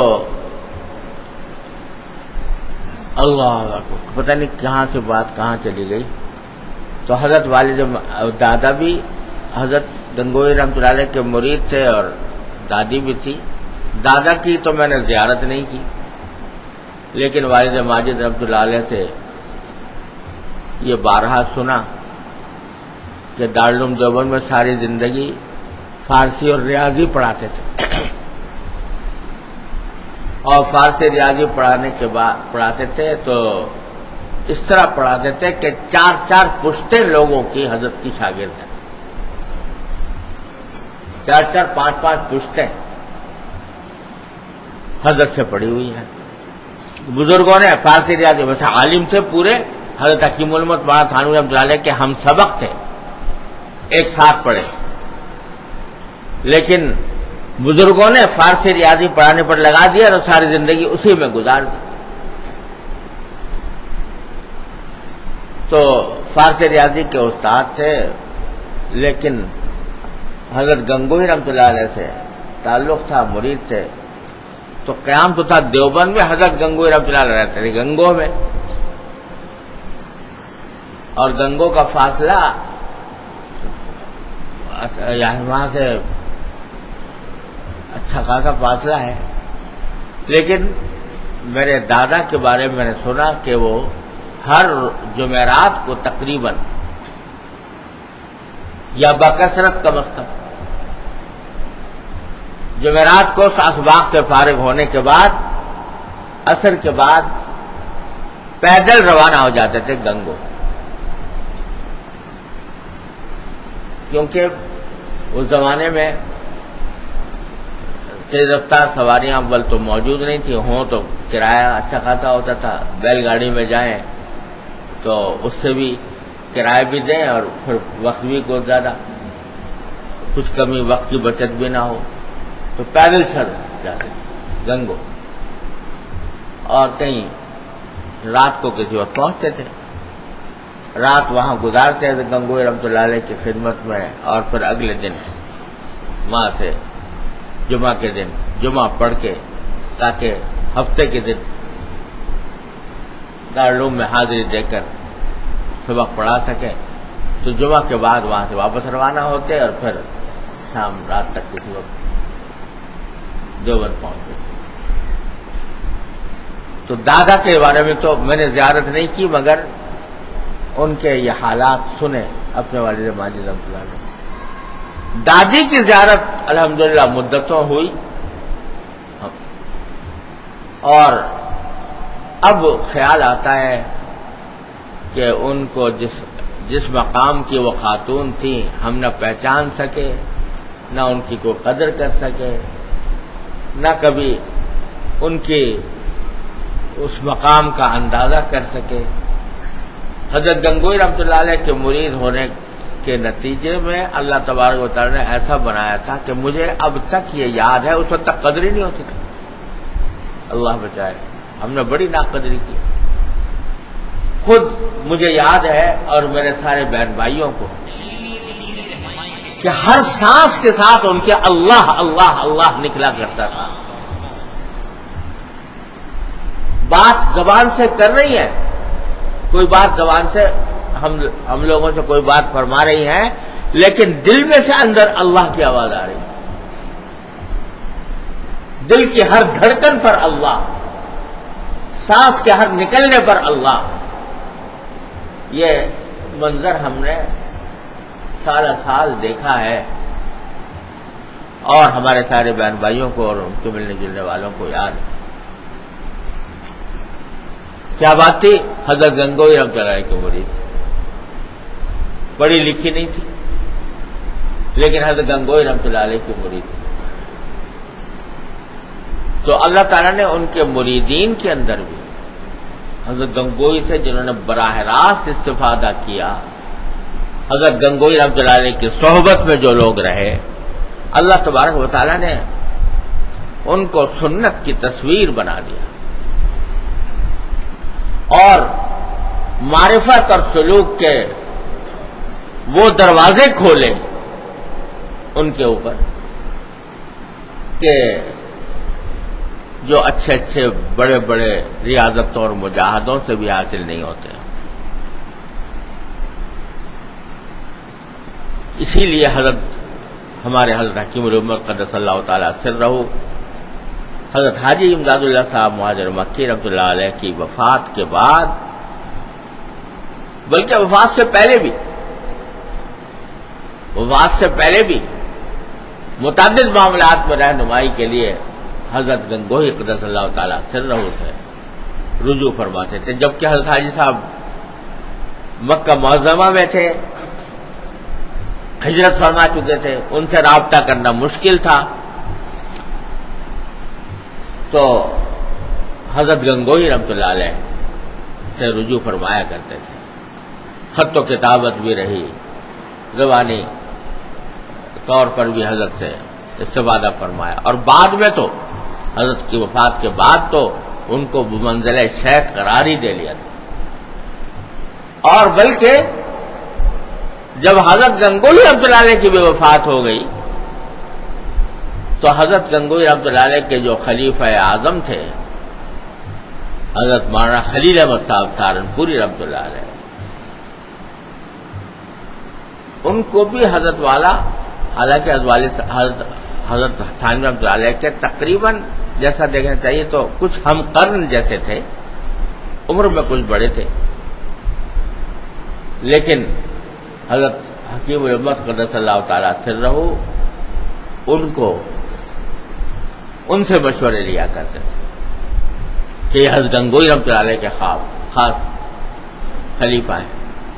اللہ پتہ نہیں کہاں سے بات کہاں چلی گئی. تو حضرت والد دادا بھی حضرت گنگوئی رحمۃ اللہ علیہ کے مرید تھے اور دادی بھی تھی. دادا کی تو میں نے زیارت نہیں کی، لیکن والد ماجد رحمۃ اللہ علیہ سے یہ بارہا سنا کہ دارالعلوم دیوبند میں ساری زندگی فارسی اور ریاضی پڑھاتے تھے، اور فارسی ریاضی پڑھانے کے بعد پڑھاتے تھے تو اس طرح پڑھاتے تھے کہ چار چار پشتیں لوگوں کی حضرت کی شاگرد ہیں، چار چار پانچ پانچ پشتیں حضرت سے پڑھی ہوئی ہیں. بزرگوں نے فارسی ریاضی ویسے عالم تھے پورے، حضرت حکیم الامت مولانا تھانوی رحمۃ اللہ علیہ کے ہم سبق تھے، ایک ساتھ پڑھے، لیکن بزرگوں نے فارسی ریاضی پڑھانے پر لگا دیا تو ساری زندگی اسی میں گزار دی. تو فارسی ریاضی کے استاد تھے، لیکن حضرت گنگوئی رحمۃ اللہ علیہ سے تعلق تھا، مرید تھے. تو قیام تو تھا دیوبند میں، حضرت گنگوئی رحمۃ اللہ علیہ رہتے تھے گنگو میں، اور گنگو کا فاصلہ یہاں وہاں سے اچھا خاصا فاصلہ ہے. لیکن میرے دادا کے بارے میں میں نے سنا کہ وہ ہر جمعرات کو تقریباً یا بکثرت کم از کم جمعرات کو اسباق سے فارغ ہونے کے بعد عصر کے بعد پیدل روانہ ہو جاتے تھے گنگو، کیونکہ اس زمانے میں تیز رفتار سواریاں اول تو موجود نہیں تھیں، ہوں تو کرایہ اچھا خاصا ہوتا تھا. بیل گاڑی میں جائیں تو اس سے بھی کرایہ بھی دیں اور پھر وقت بھی کو زیادہ کچھ کمی، وقت کی بچت بھی نہ ہو، تو پیدل چل جاتے تھے گنگو. اور کہیں رات کو کسی وقت پہنچتے تھے، رات وہاں گزارتے تھے گنگوئی رحمۃ اللہ علیہ کی خدمت میں، اور پھر اگلے دن وہاں سے جمعہ کے دن جمعہ پڑھ کے تاکہ ہفتے کے دن دارالعلوم میں حاضری دے کر سبق پڑھا سکیں. تو جمعہ کے بعد وہاں سے واپس روانہ ہوتے اور پھر شام رات تک کسی وقت دیوبند پہنچتے. تو دادا کے بارے میں تو میں نے زیارت نہیں کی، مگر ان کے یہ حالات سنے اپنے والد ماجد رحمۃ اللہ علیہ. دادی کی زیارت الحمدللہ مدتوں ہوئی، اور اب خیال آتا ہے کہ ان کو جس جس مقام کی وہ خاتون تھیں ہم نہ پہچان سکے، نہ ان کی کوئی قدر کر سکے، نہ کبھی ان کی اس مقام کا اندازہ کر سکے. حضرت گنگوئی رحمۃ اللہ علیہ کے مرید ہونے کے نتیجے میں اللہ تبارک و تعالی نے ایسا بنایا تھا کہ مجھے اب تک یہ یاد ہے، اس وقت تک قدر ہی نہیں ہوتی تھی. اللہ بچائے، ہم نے بڑی ناقدری کی. خود مجھے یاد ہے اور میرے سارے بہن بھائیوں کو کہ ہر سانس کے ساتھ ان کے اللہ اللہ اللہ نکلا کرتا تھا. بات زبان سے کر رہی ہے، کوئی بات زبان سے ہم ہم لوگوں سے کوئی بات فرما رہی ہیں، لیکن دل میں سے اندر اللہ کی آواز آ رہی ہے. دل کی ہر دھڑکن پر اللہ، سانس کے ہر نکلنے پر اللہ. یہ منظر ہم نے سارا سال دیکھا ہے اور ہمارے سارے بہن بھائیوں کو اور ان کے ملنے جلنے والوں کو یاد ہے. کیا بات تھی؟ حضرت گنگوئی رحمۃ اللہ کی مرید، پڑھی لکھی نہیں تھی لیکن حضرت گنگوئی رحمۃ اللہ علیہ کی مرید تھی. تو اللہ تعالیٰ نے ان کے مریدین کے اندر بھی حضرت گنگوئی سے جنہوں نے براہ راست استفادہ کیا، حضرت گنگوئی رحمۃ اللہ علیہ کی صحبت میں جو لوگ رہے، اللہ تبارک و تعالیٰ نے ان کو سنت کی تصویر بنا دیا اور معرفت اور سلوک کے وہ دروازے کھولے ان کے اوپر کہ جو اچھے اچھے بڑے بڑے ریاضتوں اور مجاہدوں سے بھی حاصل نہیں ہوتے. اسی لیے حضرت ہمارے حضرت حکیم الامت قدس اللہ تعالی سرہ حضرت حاجی امداد اللہ صاحب مہاجر مکی رحمۃ اللہ علیہ کی وفات کے بعد، بلکہ وفات سے پہلے بھی وفات سے پہلے بھی متعدد معاملات میں رہنمائی کے لیے حضرت گنگوئی قدس اللہ تعالی سرہ سے رجوع فرماتے تھے. جبکہ حضرت حاجی صاحب مکہ معظمہ میں تھے، ہجرت فرما چکے تھے، ان سے رابطہ کرنا مشکل تھا، تو حضرت گنگوئی رحمۃ اللہ علیہ سے رجوع فرمایا کرتے تھے. خط و کتابت بھی رہی، زبانی طور پر بھی حضرت سے استفادہ فرمایا، اور بعد میں تو حضرت کی وفات کے بعد تو ان کو بمنزلہ شیخ قرار ہی دے لیا تھا. اور بلکہ جب حضرت گنگوئی رحمۃ اللہ علیہ کی بھی وفات ہو گئی تو حضرت گنگوئی رحمۃ اللہ علیہ کے جو خلیفہ اعظم تھے حضرت مولانا خلیل احمد صاحب سہارنپوری رحمۃ اللہ علیہ، ان کو بھی حضرت والا، حالانکہ حضرت حضرت تھانوی رحمۃ اللہ علیہ کے تقریباً جیسا دیکھنا چاہیے تو کچھ ہم قرن جیسے تھے، عمر میں کچھ بڑے تھے، لیکن حضرت حکیم الامت قدس اللہ تعالی سرہ ان کو ان سے مشورے لیا کرتے تھے کہ یہ حضرت گنگوئی رحمۃ اللہ علیہ کے خواب خاص خلیفہ ہیں.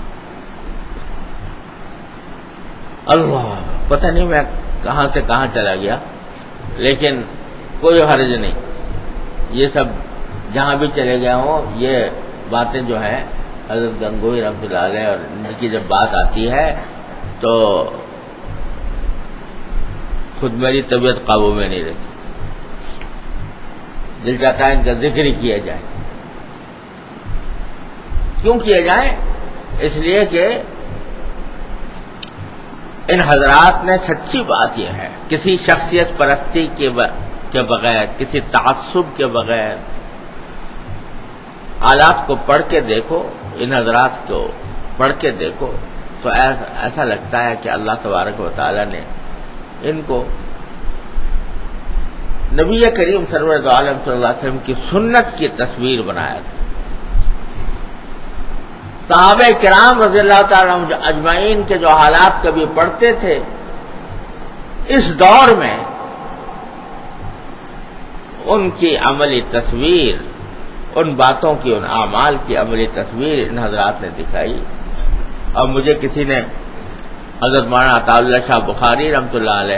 اللہ پتہ نہیں میں کہاں سے کہاں چلا گیا، لیکن کوئی حرج نہیں، یہ سب جہاں بھی چلے گیا ہوں یہ باتیں جو ہیں حضرت گنگوئی رحمۃ اللہ علیہ اور ان کی جب بات آتی ہے تو خود میری طبیعت قابو میں نہیں رہتی، دل چاہتا ہے ان کا ذکر ہی کیا جائے. کیوں کیا جائے؟ اس لیے کہ ان حضرات نے سچی بات یہ ہے، کسی شخصیت پرستی کے بغیر، کسی تعصب کے بغیر حالات کو پڑھ کے دیکھو، ان حضرات کو پڑھ کے دیکھو تو ایسا لگتا ہے کہ اللہ تبارک و تعالی نے ان کو نبی کریم سرور عالم صلی اللہ علیہ وسلم کی سنت کی تصویر بنایا تھا. صحابہ کرام رضی اللہ تعالی عنہم اجمعین کے جو حالات کبھی پڑھتے تھے، اس دور میں ان کی عملی تصویر، ان باتوں کی، ان اعمال کی عملی تصویر ان حضرات نے دکھائی. اور مجھے کسی نے حضرت مولانا عطا اللہ شاہ بخاری رحمۃ اللہ علیہ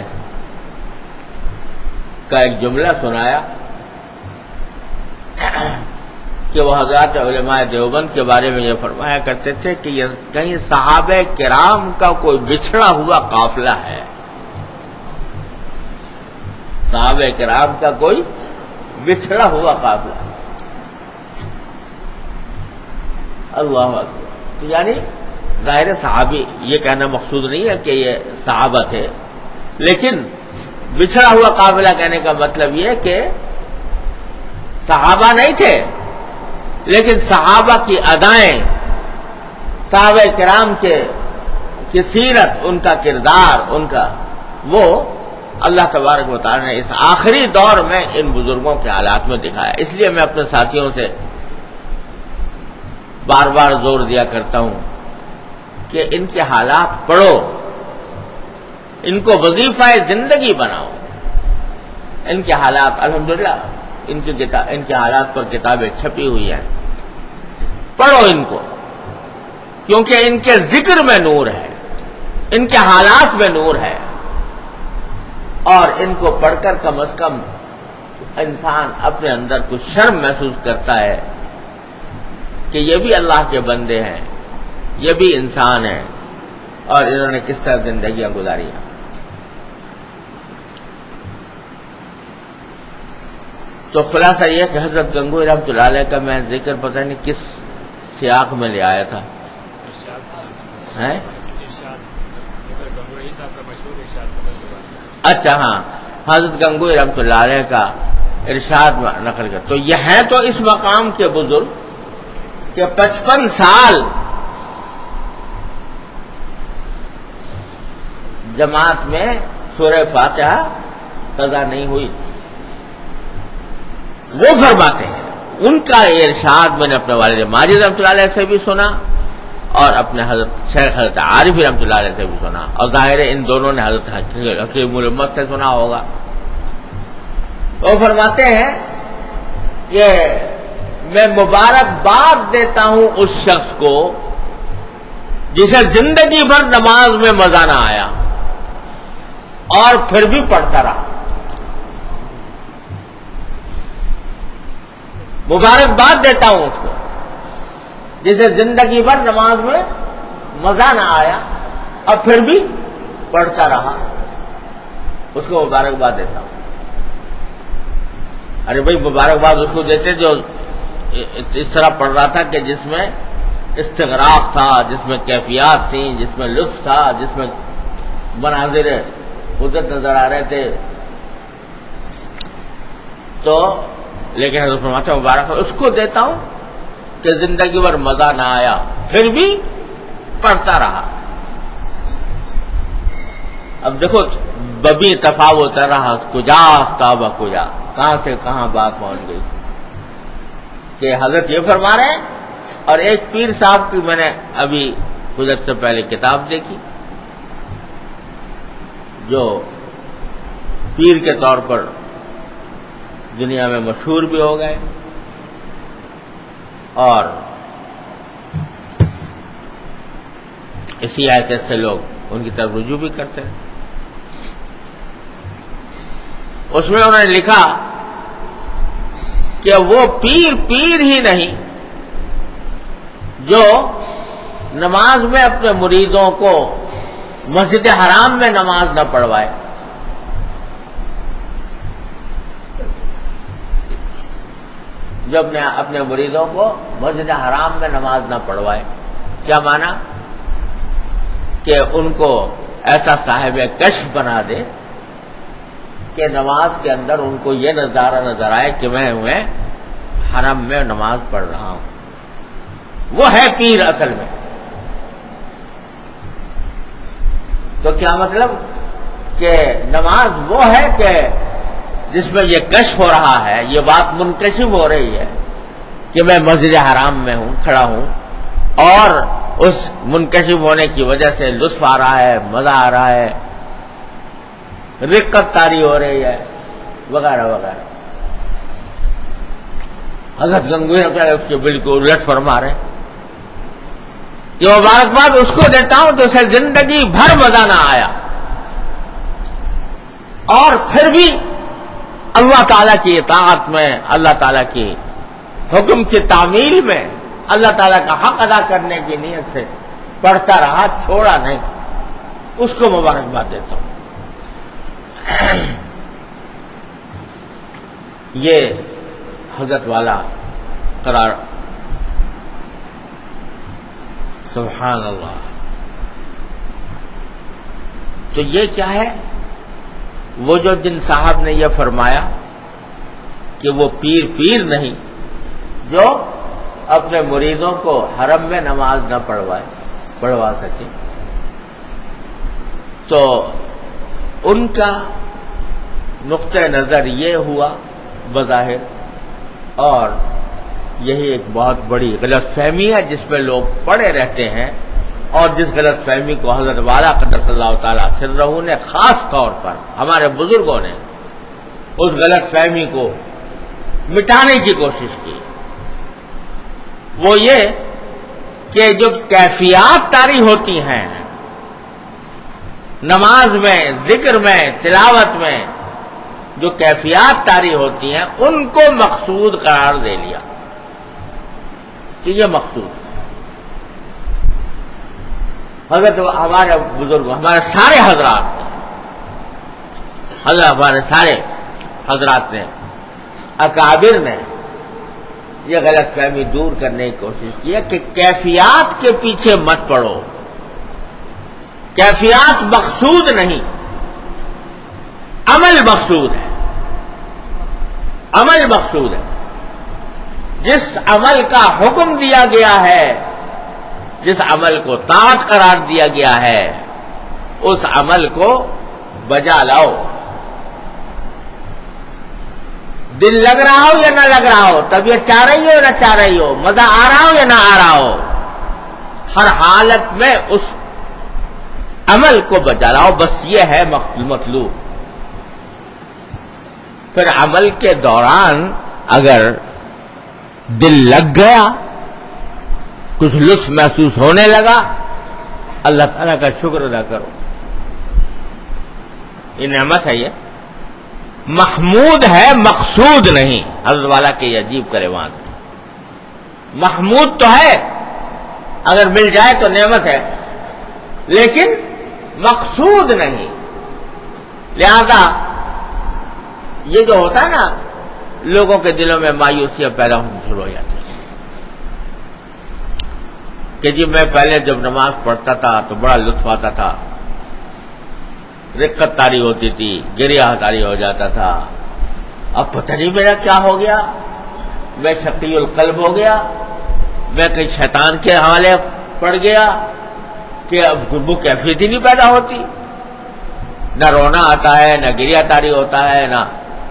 کا ایک جملہ سنایا کہ وہ حضرات علماء دیوبند کے بارے میں یہ فرمایا کرتے تھے کہ یہ کہیں صحابہ کرام کا کوئی بچھڑا ہوا قافلہ ہے، صحابہ کرام کا کوئی بچھڑا ہوا قافلہ ہے۔ اللہ اکبر۔ تو یعنی ظاہر صحابی، یہ کہنا مقصود نہیں ہے کہ یہ صحابہ تھے، لیکن بچھڑا ہوا قافلہ کہنے کا مطلب یہ کہ صحابہ نہیں تھے، لیکن صحابہ کی ادائیں، صحابہ کرام کے کی سیرت، ان کا کردار، ان کا وہ اللہ تبارک و تعالی نے اس آخری دور میں ان بزرگوں کے حالات میں دکھایا۔ اس لیے میں اپنے ساتھیوں سے بار بار زور دیا کرتا ہوں کہ ان کے حالات پڑھو، ان کو وظیفہ زندگی بناؤ۔ ان کے حالات الحمدللہ ان کی ان کے حالات پر کتابیں چھپی ہوئی ہیں، پڑھو ان کو، کیونکہ ان کے ذکر میں نور ہے، ان کے حالات میں نور ہے، اور ان کو پڑھ کر کم از کم انسان اپنے اندر کچھ شرم محسوس کرتا ہے کہ یہ بھی اللہ کے بندے ہیں، یہ بھی انسان ہیں، اور انہوں نے کس طرح زندگیاں گزاری ہیں۔ تو خلاصہ یہ کہ حضرت گنگوئی رحمۃ اللہ علیہ کا میں ذکر پتہ نہیں کس سیاق میں لے آیا تھا، ہیں؟ اچھا ہاں، حضرت گنگوئی رحمۃ اللہ علیہ کا ارشاد نقل کر، تو یہ ہے تو اس مقام کے بزرگ کہ پچپن سال جماعت میں سورہ فاتحہ قضا نہیں ہوئی۔ وہ فرماتے ہیں، ان کا ارشاد میں نے اپنے والد ماجد رحمۃ اللہ علیہ سے بھی سنا، اور اپنے حضرت شیخ حضرت عارف رحمۃ اللہ علیہ سے بھی سنا، اور ظاہر ہے ان دونوں نے حضرت حکیم الامت سے سنا ہوگا۔ وہ فرماتے ہیں کہ میں مبارکباد دیتا ہوں اس شخص کو جسے زندگی بھر نماز میں مزہ نہ آیا اور پھر بھی پڑھتا رہا۔ مبارکباد دیتا ہوں اس کو جسے زندگی بھر نماز میں مزہ نہ آیا اور پھر بھی پڑھتا رہا، اس کو مبارکباد دیتا ہوں۔ ارے بھائی مبارکباد اس کو دیتے جو اس طرح پڑھ رہا تھا کہ جس میں استغراق تھا، جس میں کیفیات تھیں، جس میں لطف تھا، جس میں مناظر قدرت نظر آ رہے تھے۔ تو لیکن حضرت فرماتے ہیں مبارک اس کو دیتا ہوں کہ زندگی بھر مزہ نہ آیا پھر بھی پڑھتا رہا۔ اب دیکھو ببی تفاوت رہا، کجا تابا کجا، کہاں سے کہاں بات پہنچ گئی کہ حضرت یہ فرما رہے ہیں۔ اور ایک پیر صاحب کی میں نے ابھی کچھ عرصے سے پہلے کتاب دیکھی، جو پیر کے طور پر دنیا میں مشہور بھی ہو گئے، اور اسی حیثیت سے لوگ ان کی طرف رجوع بھی کرتے ہیں۔ اس میں انہوں نے لکھا کہ وہ پیر پیر ہی نہیں جو نماز میں اپنے مریدوں کو مسجد حرام میں نماز نہ پڑھوائے، جب نے اپنے مریدوں کو مسجد حرام میں نماز نہ پڑھوائے۔ کیا معنی؟ کہ ان کو ایسا صاحب کشف بنا دے کہ نماز کے اندر ان کو یہ نظارہ نظر آئے کہ میں میں حرم میں نماز پڑھ رہا ہوں۔ وہ ہے پیر اصل میں۔ تو کیا مطلب کہ نماز وہ ہے کہ جس میں یہ کشف ہو رہا ہے، یہ بات منکشف ہو رہی ہے کہ میں مسجد حرام میں ہوں، کھڑا ہوں، اور اس منکشف ہونے کی وجہ سے لطف آ رہا ہے، مزہ آ رہا ہے، رقت طاری ہو رہی ہے، وغیرہ وغیرہ۔ حضرت گنگوئی اس کے بالکل الٹ فرما رہے ہیں کہ مبارکباد اس کو دیتا ہوں تو اسے زندگی بھر مزہ نہ آیا اور پھر بھی اللہ تعالیٰ کی اطاعت میں، اللہ تعالیٰ کی حکم کی تعمیل میں اللہ تعالیٰ کا حق ادا کرنے کی نیت سے پڑھتا رہا، چھوڑا نہیں، اس کو مبارکباد دیتا ہوں۔ یہ حضرت والا قرار، سبحان اللہ۔ تو یہ کیا ہے؟ وہ جو جن صاحب نے یہ فرمایا کہ وہ پیر پیر نہیں جو اپنے مریدوں کو حرم میں نماز نہ پڑھوائے پڑھوا سکے، تو ان کا نقطہ نظر یہ ہوا بظاہر، اور یہی ایک بہت بڑی غلط فہمی ہے جس میں لوگ پڑے رہتے ہیں، اور جس غلط فہمی کو حضرت والا قدس اللہ تعالیٰ سرہ نے خاص طور پر ہمارے بزرگوں نے اس غلط فہمی کو مٹانے کی کوشش کی۔ وہ یہ کہ جو کیفیات طاری ہوتی ہیں نماز میں، ذکر میں، تلاوت میں، جو کیفیات طاری ہوتی ہیں ان کو مقصود قرار دے لیا کہ یہ مقصود۔ حضرت ہمارے بزرگ، ہمارے سارے حضرات نے حضرت ہمارے سارے حضرات نے اکابر نے یہ غلط فہمی دور کرنے کی کوشش کی ہے کہ کیفیات کے پیچھے مت پڑو، کیفیات مقصود نہیں، عمل مقصود ہے، عمل مقصود ہے۔ جس عمل کا حکم دیا گیا ہے، جس عمل کو طاعت قرار دیا گیا ہے، اس عمل کو بجا لاؤ، دل لگ رہا ہو یا نہ لگ رہا ہو، طبیعت چاہ رہی ہو یا نہ چاہ رہی ہو، مزہ آ رہا ہو یا نہ آ رہا ہو، ہر حالت میں اس عمل کو بجا لاؤ، بس یہ ہے مطلوب۔ پھر عمل کے دوران اگر دل لگ گیا، کچھ لطف محسوس ہونے لگا، اللہ تعالیٰ کا شکر ادا کرو، یہ نعمت ہے، یہ محمود ہے، مقصود نہیں۔ حضرت والا کے یہ عجیب کرے وہاں سے، محمود تو ہے، اگر مل جائے تو نعمت ہے، لیکن مقصود نہیں۔ لہذا یہ جو ہوتا ہے نا، لوگوں کے دلوں میں مایوسیاں پیدا ہونا شروع ہو جاتی ہیں کہ جی میں پہلے جب نماز پڑھتا تھا تو بڑا لطف آتا تھا، رقت طاری ہوتی تھی، گریہ طاری ہو جاتا تھا، اب پتہ نہیں میرا کیا ہو گیا، میں شقی القلب ہو گیا، میں کہیں شیطان کے حوالے پڑ گیا کہ اب وہ کیفیت ہی نہیں پیدا ہوتی، نہ رونا آتا ہے، نہ گریہ طاری ہوتا ہے، نہ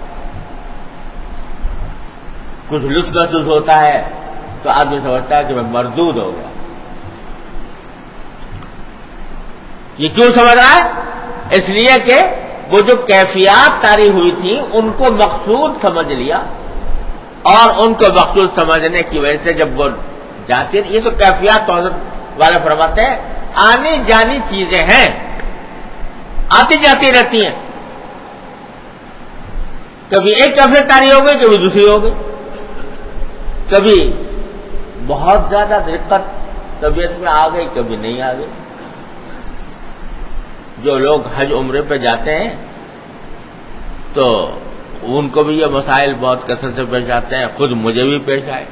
کچھ لطف محسوس ہوتا ہے، تو آدمی سمجھتا ہے کہ میں مردود ہو گیا۔ یہ کیوں سمجھ رہا ہے؟ اس لیے کہ وہ جو کیفیات طاری ہوئی تھی ان کو مقصود سمجھ لیا، اور ان کو مقصود سمجھنے کی وجہ سے جب وہ جاتی ہے، یہ تو کیفیات تو حضرت والے فرماتے ہیں آنی جانی چیزیں ہیں، آتی جاتی رہتی ہیں، کبھی ایک کیفیت طاری ہو گئی، کبھی دوسری ہو گئی، کبھی بہت زیادہ دقت طبیعت میں آ گئی، کبھی نہیں آ گئی۔ جو لوگ حج عمرے پہ جاتے ہیں تو ان کو بھی یہ مسائل بہت کثرت سے پیش آتے ہیں، خود مجھے بھی پیش آئے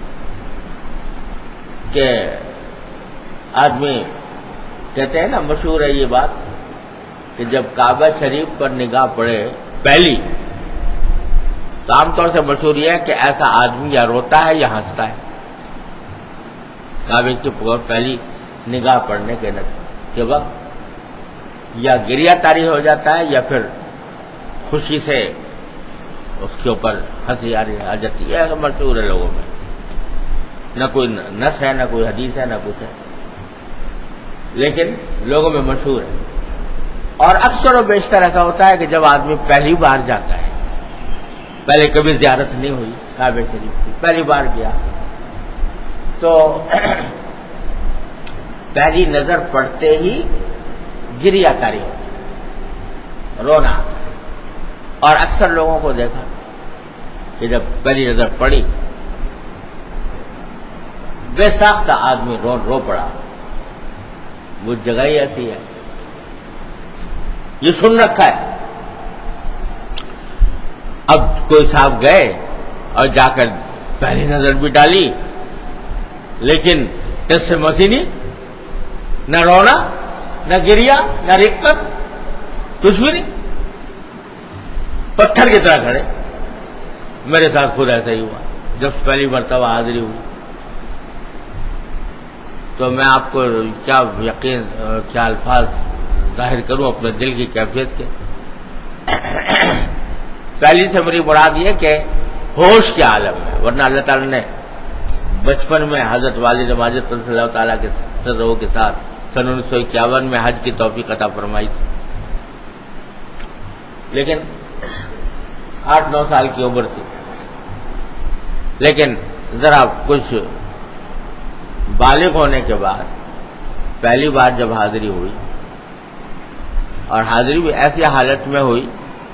کہ آدمی کہتے ہیں نا، مشہور ہے یہ بات کہ جب کعبہ شریف پر نگاہ پڑے پہلی، تو عام طور سے مشہور یہ ہے کہ ایسا آدمی یا روتا ہے یا ہنستا ہے کعبے کی پہلی نگاہ پڑنے کے وقت، یا گریہ طاری ہو جاتا ہے یا پھر خوشی سے اس کے اوپر ہنسی آ جاتی ہے۔ مشہور ہے لوگوں میں، نہ کوئی نص ہے، نہ کوئی حدیث ہے، نہ کچھ ہے، لیکن لوگوں میں مشہور ہے۔ اور اکثر و بیشتر ایسا ہوتا ہے کہ جب آدمی پہلی بار جاتا ہے، پہلے کبھی زیارت نہیں ہوئی کعبہ شریف کی، پہلی بار گیا، تو پہلی نظر پڑتے ہی گریہ طاری ہوتی، رونا آتا ہے۔ اور اکثر لوگوں کو دیکھا کہ جب پہلی نظر پڑی بے ساختہ آدمی رو رو پڑا. وہ جگہ ہی ایسی ہے, یہ سن رکھا ہے. اب کوئی صاحب گئے اور جا کر پہلی نظر بھی ڈالی, لیکن ٹس سے مسیح نہیں, نہ رونا نہ گریا نہ رقت, کچھ بھی نہیں, پتھر کی طرح کھڑے. میرے ساتھ خود ایسا ہی ہوا جب پہلی مرتبہ حاضری ہوئی. تو میں آپ کو کیا یقین کیا الفاظ ظاہر کروں اپنے دل کی کیفیت کے. پہلی سے میری مراد یہ کہ ہوش کے عالم میں, ورنہ اللہ تعالیٰ نے بچپن میں حضرت والد ماجد صلی اللہ تعالیٰ کے سرو کے ساتھ سن انیس سو اکیاون میں حج کی توفیق عطا فرمائی تھی, لیکن آٹھ نو سال کی عمر تھی. لیکن ذرا کچھ بالغ ہونے کے بعد پہلی بار جب حاضری ہوئی, اور حاضری بھی ایسی حالت میں ہوئی,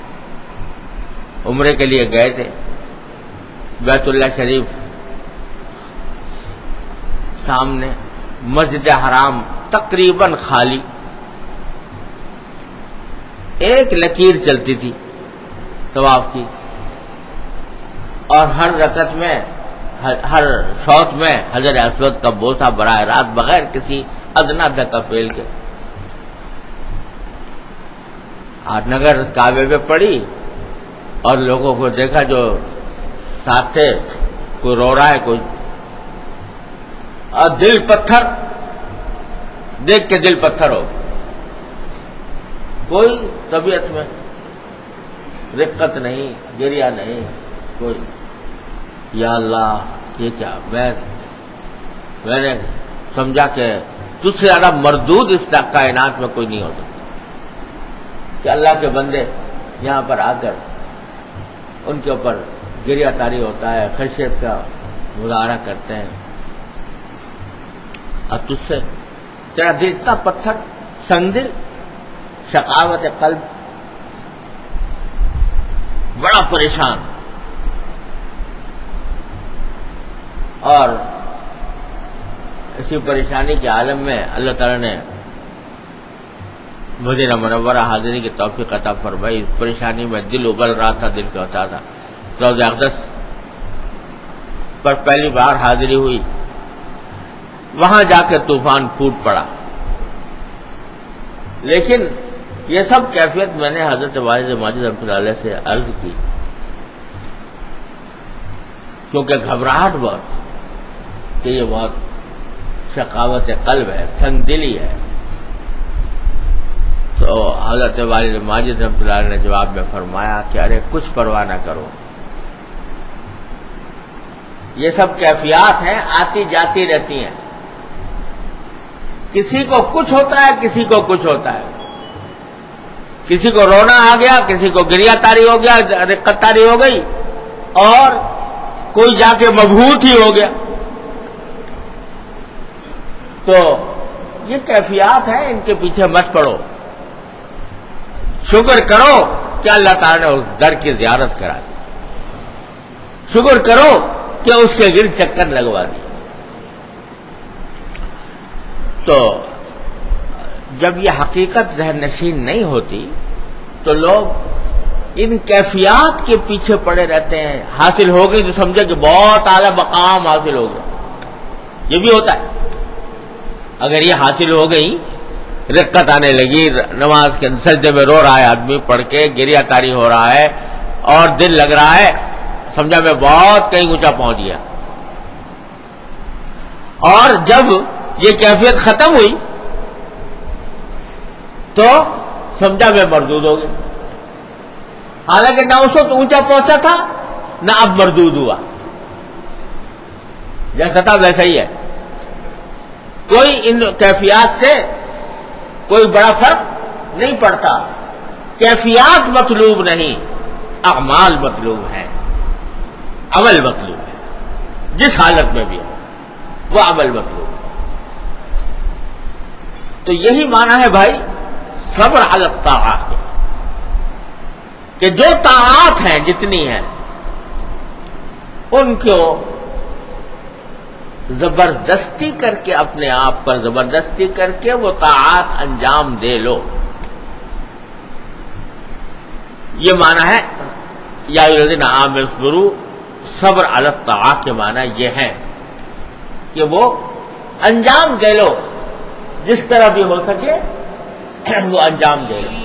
عمرے کے لیے گئے تھے, بیت اللہ شریف سامنے, مسجد حرام تقریباً خالی, ایک لکیر چلتی تھی طواف کی, اور ہر رکعت میں ہر شوط میں حجر اسود کا بوسہ براہ راست بغیر کسی ادنا دھکا فیل کے. اور نگر کعبے پہ پڑی اور لوگوں کو دیکھا جو ساتھ تھے, کوئی رو رہا ہے, کوئی, اور دل پتھر, دیکھ کے دل پتھر ہو. کوئی طبیعت میں رقت نہیں, گریا نہیں, کوئی. یا اللہ, یہ کیا, میں میں نے سمجھا کہ تجھ سے زیادہ مردود اس کائنات میں کوئی نہیں ہوتا کہ اللہ کے بندے یہاں پر آ کر ان کے اوپر گریا تاری ہوتا ہے, خشیت کا مظاہرہ کرتے ہیں, اور تجھ سے تیرا دل اتنا پتھر, سنگ دل, شقاوت قلب, بڑا پریشان. اور اسی پریشانی کے عالم میں اللہ تعالیٰ نے مدینہ منورہ حاضری کی توفیق عطا فرمائی. اس پریشانی میں دل ابل رہا تھا, دل کہتا تھا. روضہ اقدس پر پہلی بار حاضری ہوئی, وہاں جا کے طوفان پھوٹ پڑا. لیکن یہ سب کیفیت میں نے حضرت والد ماجد رحمۃ اللہ علیہ سے عرض کی, کیونکہ گھبراہٹ بہت, کہ یہ بہت شقاوت قلب ہے, سنگ دلی ہے. تو حضرت والد ماجد رحمۃ اللہ نے جواب میں فرمایا کہ ارے کچھ پرواہ نہ کرو, یہ سب کیفیات ہیں, آتی جاتی رہتی ہیں. کسی کو کچھ ہوتا ہے, کسی کو کچھ ہوتا ہے. کسی کو رونا آ گیا, کسی کو گریا تاری ہو گیا, رقت تاری ہو گئی, اور کوئی جا کے مبہوت ہی ہو گیا. تو یہ کیفیات ہیں, ان کے پیچھے مت پڑو. شکر کرو کہ اللہ تعالیٰ نے اس در کی زیارت کرا دی, شکر کرو کہ اس کے گرد چکر لگوا دی. تو جب یہ حقیقت ذہن نشین نہیں ہوتی تو لوگ ان کیفیات کے پیچھے پڑے رہتے ہیں. حاصل ہو گئی تو سمجھے کہ بہت اعلیٰ مقام حاصل ہو گیا. یہ بھی ہوتا ہے. اگر یہ حاصل ہو گئی, رقت آنے لگی, نماز کے سجدے میں رو رہا ہے آدمی, پڑھ کے گریا تاری ہو رہا ہے, اور دل لگ رہا ہے, سمجھا میں بہت کہیں اونچا پہنچ گیا. اور جب یہ کیفیت ختم ہوئی تو سمجھا میں مردود ہو گیا. حالانکہ نہ اس وقت اونچا پہنچا تھا, نہ اب مردود ہوا, جیسا تھا ویسا ہی ہے. کوئی ان کیفیات سے کوئی بڑا فرق نہیں پڑتا. کیفیات مطلوب نہیں, اعمال مطلوب ہے, عمل مطلوب ہے. جس حالت میں بھی ہو وہ عمل مطلوب ہے. تو یہی معنی ہے بھائی صبر علی الطاعات, کہ جو طاعات ہیں جتنی ہیں ان کو زبردستی کر کے اپنے آپ پر زبردستی کر کے وہ طاعات انجام دے لو. یہ معنی ہے یا ایھا الذین آمنوا اصبروا، صبر علی الطاعات کے معنی یہ ہے کہ وہ انجام دے لو، جس طرح بھی ہو سکے وہ انجام دے لو،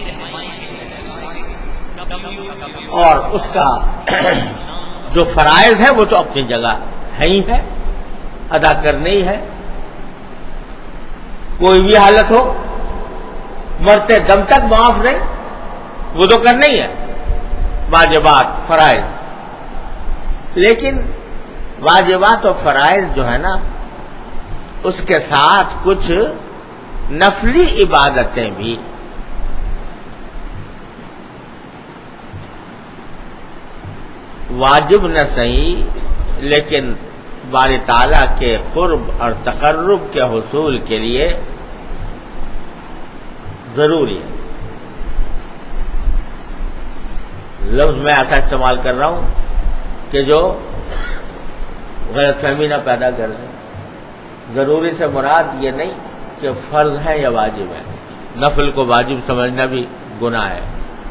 اور اس کا جو فرائض ہے وہ تو اپنی جگہ ہے ہی ہے، ادا کرنے ہی ہے. کوئی بھی حالت ہو، مرتے دم تک معاف نہیں، وہ تو کرنا ہی ہے واجبات فرائض. لیکن واجبات اور فرائض جو ہے نا، اس کے ساتھ کچھ نفلی عبادتیں بھی. واجب نہ صحیح لیکن باری تعالیٰ کے قرب اور تقرب کے حصول کے لیے ضروری ہے. لفظ میں ایسا استعمال کر رہا ہوں کہ جو غلط فہمی نہ پیدا کر دیں. ضروری سے مراد یہ نہیں کہ فرض ہے یا واجب ہے. نفل کو واجب سمجھنا بھی گناہ ہے.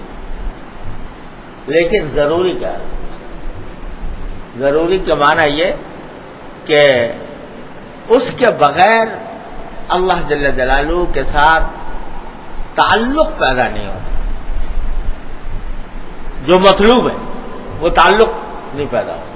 لیکن ضروری کیا ہے؟ ضروری کے معنی یہ کہ اس کے بغیر اللہ جل جلالہ کے ساتھ تعلق پیدا نہیں ہوتا. جو مطلوب ہے وہ تعلق نہیں پیدا ہوتا.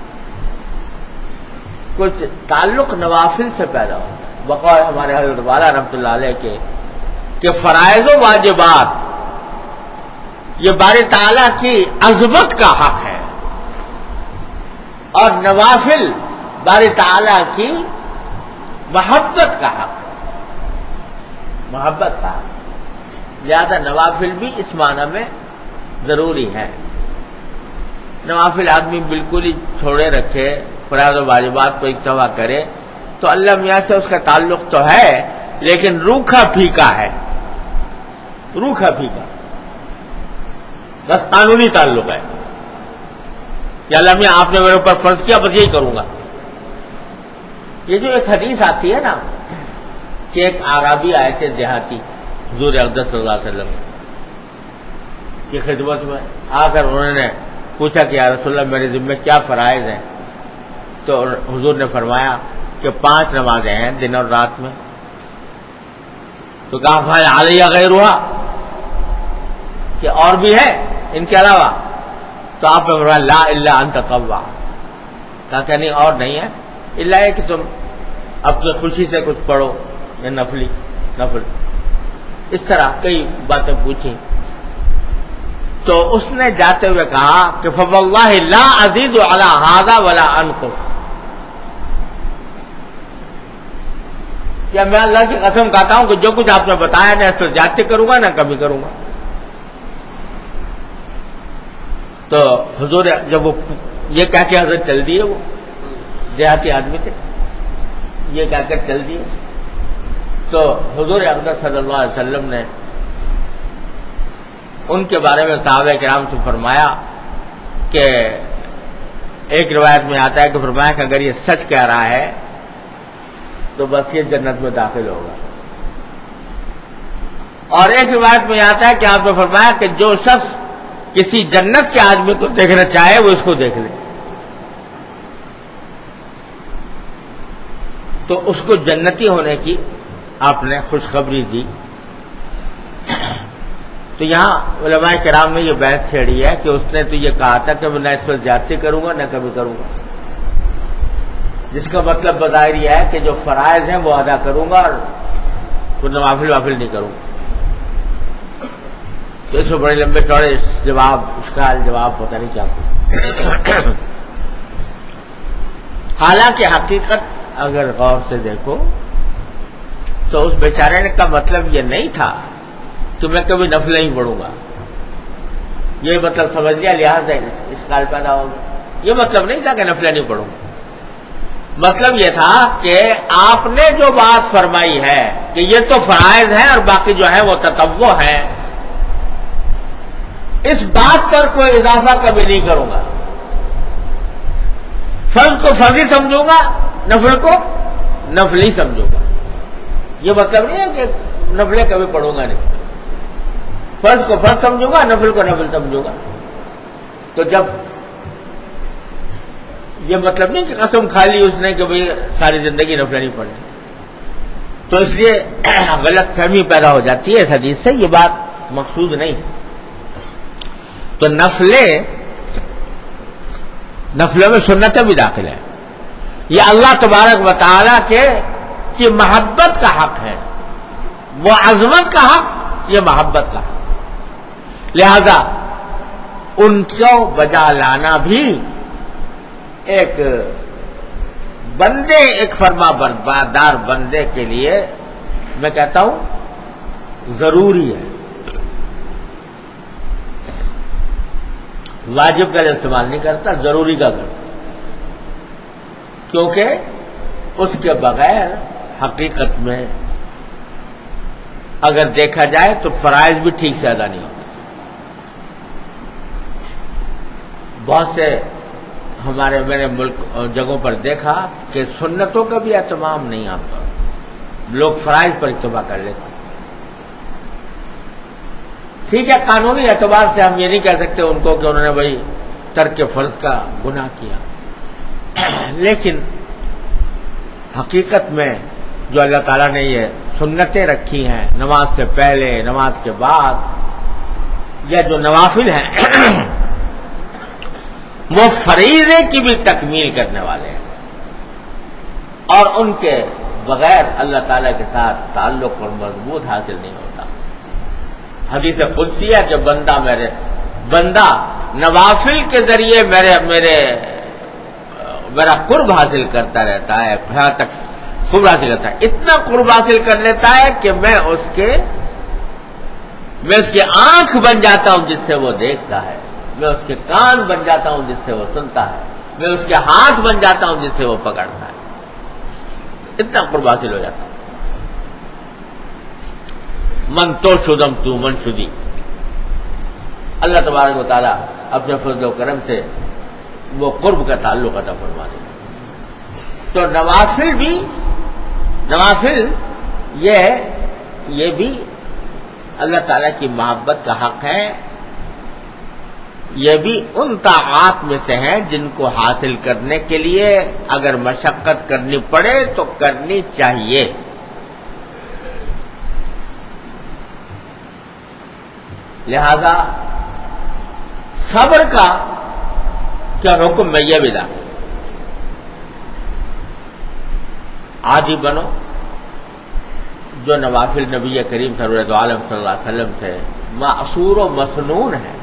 کچھ تعلق نوافل سے پیدا ہوتا ہے. بقول ہمارے حضرت والا رحمۃ اللہ علیہ کے کہ فرائض و واجبات یہ باری تعالیٰ کی عظمت کا حق ہے، اور نوافل باری تعالیٰ کی محبت کا حق ہے، محبت کا حق. لہذا نوافل بھی اس معنی میں ضروری ہے. نوافل آدمی بالکل ہی چھوڑے رکھے، فرائض و واجبات کو اکتفا کرے تو اللہ میاں سے اس کا تعلق تو ہے لیکن روکھا پھیکا ہے. روکھا پھیکا بس قانونی تعلق ہے کہ اللہ میاں آپ نے میرے اوپر فرض کیا بس یہی کروں گا. یہ جو ایک حدیث آتی ہے نا کہ ایک اعرابی آئے تھے دیہاتی حضور اقدس صلی اللہ علیہ وسلم کی خدمت میں، آ کر انہوں نے پوچھا کہ یا رسول اللہ میرے ذمہ کیا فرائض ہیں؟ تو حضور نے فرمایا کہ پانچ نمازیں ہیں دن اور رات میں. تو کہا فہل علیہ غیرہا، کہ اور بھی ہے ان کے علاوہ؟ تو آپ نے فرمایا لا الا ان تطوع، کہا کہ نہیں اور نہیں ہے الا ہے کہ تم اپنی خوشی سے کچھ پڑھو یا نفلی نفل. اس طرح کئی باتیں پوچھی. تو اس نے جاتے ہوئے کہا کہ فواللہ لا ازید علی ھذا ولا انقص، کیا میں اللہ کی قسم کھاتا ہوں کہ جو کچھ آپ نے بتایا نہ اس پر زیادتی کروں گا نہ کمی کروں گا. تو حضور جب وہ یہ کہہ کے حضرت چل دیے، وہ دیہاتی آدمی تھے، یہ کہہ کر چل دیے. تو حضور اقدس صلی اللہ علیہ وسلم نے ان کے بارے میں صحابہ کرام سے فرمایا کہ ایک روایت میں آتا ہے کہ فرمایا کہ اگر یہ سچ کہہ رہا ہے تو بس یہ جنت میں داخل ہوگا. اور ایک روایت میں آتا ہے کہ آپ نے فرمایا کہ جو شخص کسی جنت کے آدمی کو دیکھنا چاہے وہ اس کو دیکھ لے. تو اس کو جنتی ہونے کی آپ نے خوشخبری دی. تو یہاں علماء کرام نے یہ بحث چھیڑی ہے کہ اس نے تو یہ کہا تھا کہ میں نہ اس پر زیادتی کروں گا نہ کبھی کروں گا، جس کا مطلب بظاہر یہ ہے کہ جو فرائض ہیں وہ ادا کروں گا اور کوئی نوافل وافل نہیں کروں گا. تو اس میں بڑے لمبے چوڑے جواب اشکال جواب پتہ نہیں کیا. حالانکہ حقیقت اگر غور سے دیکھو تو اس بیچارے کا مطلب یہ نہیں تھا کہ میں کبھی نفل نہیں پڑھوں گا. یہ مطلب سمجھ لیا، لہٰذا اشکال پیدا ہوگا. یہ مطلب نہیں تھا کہ نفل نہیں پڑھوں گا. مطلب یہ تھا کہ آپ نے جو بات فرمائی ہے کہ یہ تو فرائض ہے اور باقی جو ہے وہ تطوع ہے، اس بات پر کوئی اضافہ کبھی نہیں کروں گا. فرض کو فرضی سمجھوں گا نفل کو نفل ہی سمجھوں گا. یہ مطلب نہیں ہے کہ نفلیں کبھی پڑھوں گا نہیں. فرض کو فرض سمجھوں گا, نفل کو نفل سمجھوں گا. تو جب یہ مطلب نہیں کہ قسم کھا لی اس نے کہ بھئی ساری زندگی نفلیں نہیں پڑھیں, تو اس لیے غلط فہمی پیدا ہو جاتی ہے اس حدیث سے. یہ بات مقصود نہیں. تو نفلیں نفلوں میں سنتیں بھی داخل ہیں. یہ اللہ تبارک و تعالیٰ کے کی محبت کا حق ہے. وہ عظمت کا حق, یہ محبت کا حق. لہذا ان کو بجا لانا بھی ایک بندے, ایک فرما بردار بندے کے لیے میں کہتا ہوں ضروری ہے. واجب کا استعمال نہیں کرتا, ضروری کا کرتا, کیونکہ اس کے بغیر حقیقت میں اگر دیکھا جائے تو فرائض بھی ٹھیک سے ادا نہیں ہوتے. بہت سے ہمارے میرے ملک جگہوں پر دیکھا کہ سنتوں کا بھی اہتمام نہیں آتا, لوگ فرائض پر اکتفا کر لیتے. ٹھیک ہے, قانونی اعتبار سے ہم یہ نہیں کہہ سکتے ان کو کہ انہوں نے بھائی ترک فرض کا گناہ کیا, لیکن حقیقت میں جو اللہ تعالیٰ نے یہ سنتیں رکھی ہیں نماز سے پہلے, نماز کے بعد, یا جو نوافل ہیں وہ فریضے کی بھی تکمیل کرنے والے ہیں, اور ان کے بغیر اللہ تعالیٰ کے ساتھ تعلق اور مضبوط حاصل نہیں ہوتا. حدیث قدسی ہے کہ بندہ میرے بندہ نوافل کے ذریعے میرے میرے میرا قرب حاصل کرتا رہتا ہے, یہاں تک قرب حاصل کرتا ہے, اتنا قرب حاصل کر لیتا ہے کہ میں اس کے میں اس کی آنکھ بن جاتا ہوں جس سے وہ دیکھتا ہے, میں اس کے کان بن جاتا ہوں جس سے وہ سنتا ہے, میں اس کے ہاتھ بن جاتا ہوں جس سے وہ پکڑتا ہے. اتنا قرب حاصل ہو جاتا ہے. من تو شدم تو من شدی. اللہ تبارک و تعالیٰ اپنے فضل و کرم سے وہ قرب کا تعلق عطا فرما دے. تو نوافل بھی نوافل یہ یہ بھی اللہ تعالیٰ کی محبت کا حق ہے. یہ بھی ان طاعات میں سے ہیں جن کو حاصل کرنے کے لیے اگر مشقت کرنی پڑے تو کرنی چاہیے. لہذا صبر کا کیا حکم میں یہ بھی داخل, عادی بنو. جو نوافل نبی کریم سرورت عالم صلی اللہ علیہ وسلم تھے معصور و مسنون ہیں.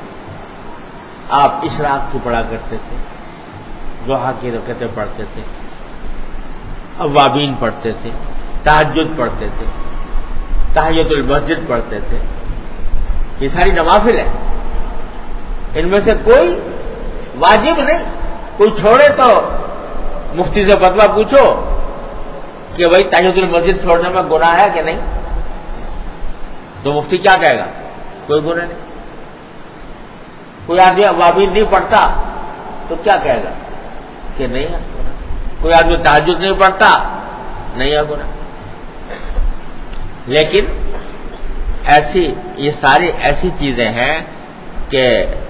آپ اشراق کی پڑھا کرتے تھے, ضحیٰ کی رکعتیں پڑھتے تھے, اوابین پڑھتے تھے, تہجد پڑھتے تھے, تحیۃ المسجد پڑھتے تھے. یہ ساری نوافل ہیں, ان میں سے کوئی واجب نہیں. کوئی چھوڑے تو مفتی سے فتویٰ پوچھو کہ بھائی تحیۃ المسجد چھوڑنے میں گناہ ہے کہ نہیں, تو مفتی کیا کہے گا؟ کوئی گناہ نہیں. کوئی آدمی اوابین نہیں پڑھتا تو کیا کہے گا کہ نہیں ہے گناہ. کوئی آدمی تہجد نہیں پڑھتا, نہیں ہے گناہ. لیکن ایسی یہ ساری ایسی چیزیں ہیں کہ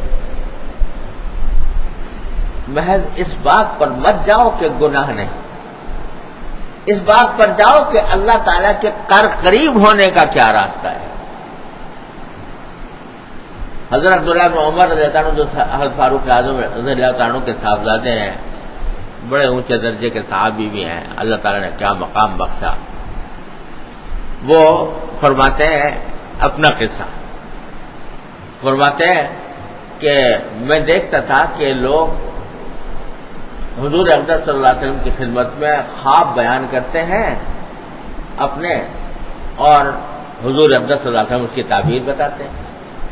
محض اس بات پر مت جاؤ کہ گناہ نہیں, اس بات پر جاؤ کہ اللہ تعالیٰ کے قریب ہونے کا کیا راستہ ہے. حضرت عبداللہ بن عمر رضی اللہ عنہ جو حضرت فاروق اعظم رضی اللہ عنہ کے صاحبزادے ہیں, بڑے اونچے درجے کے صحابی بھی ہیں, اللہ تعالیٰ نے کیا مقام بخشا. وہ فرماتے ہیں اپنا قصہ, فرماتے ہیں کہ میں دیکھتا تھا کہ لوگ حضور اقدس صلی اللہ علیہ وسلم کی خدمت میں خواب بیان کرتے ہیں اپنے, اور حضور اقدس صلی اللہ علیہ وسلم اس کی تعبیر بتاتے ہیں.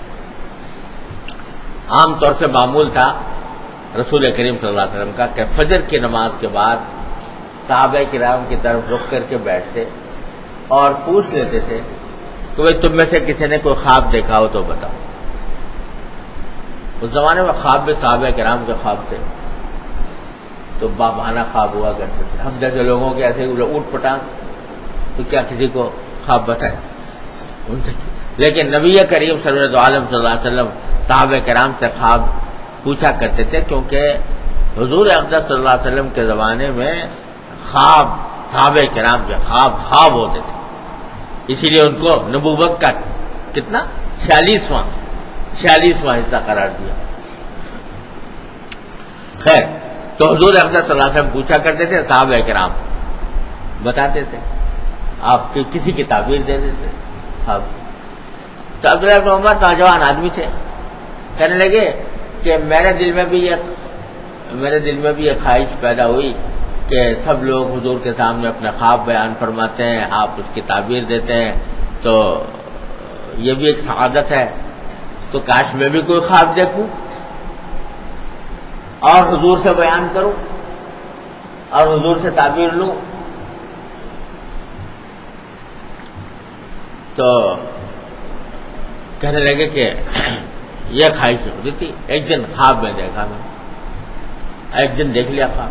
عام طور سے معمول تھا رسول کریم صلی اللہ علیہ وسلم کا کہ فجر کی نماز کے بعد صحابہ کرام کی طرف رخ کر کے بیٹھتے اور پوچھ لیتے تھے کہ بھائی تم میں سے کسی نے کوئی خواب دیکھا ہو تو بتاؤ. اس زمانے میں خواب بھی صحابہ کرام کے خواب تھے. تو بابانہ خواب ہوا کرتے تھے. ہم جیسے لوگوں کے ایسے اوٹ پٹانگ تو کیا کسی کو خواب بتائے ان سے. لیکن نبی کریم سرور عالم صلی اللہ علیہ وسلم صحابہ کرام سے خواب پوچھا کرتے تھے، کیونکہ حضور اقدس صلی اللہ علیہ وسلم کے زمانے میں خواب صحابہ کرام کے خواب خواب ہوتے تھے، اسی لیے ان کو نبوت کا کتنا چھیالیسواں چھیالیسواں حصہ قرار دیا. خیر، تو حضور اقدس صلی اللہ علیہ وسلم پوچھا کرتے تھے، صحابہ کرام بتاتے تھے، آپ کی کسی کی تعبیر دے دیتے خواب. تو عبداللہ بن عمر نوجوان آدمی تھے، کہنے لگے کہ میرے دل میں بھی یہ میرے دل میں بھی یہ خواہش پیدا ہوئی کہ سب لوگ حضور کے سامنے اپنے خواب بیان فرماتے ہیں، آپ اس کی تعبیر دیتے ہیں، تو یہ بھی ایک سعادت ہے. تو کاش میں بھی کوئی خواب دیکھوں اور حضور سے بیان کروں اور حضور سے تعبیر لوں. تو کہنے لگے کہ یہ خواہش ہوتی تھی. ایک دن خواب میں دیکھا، میں ایک دن دیکھ لیا خواب.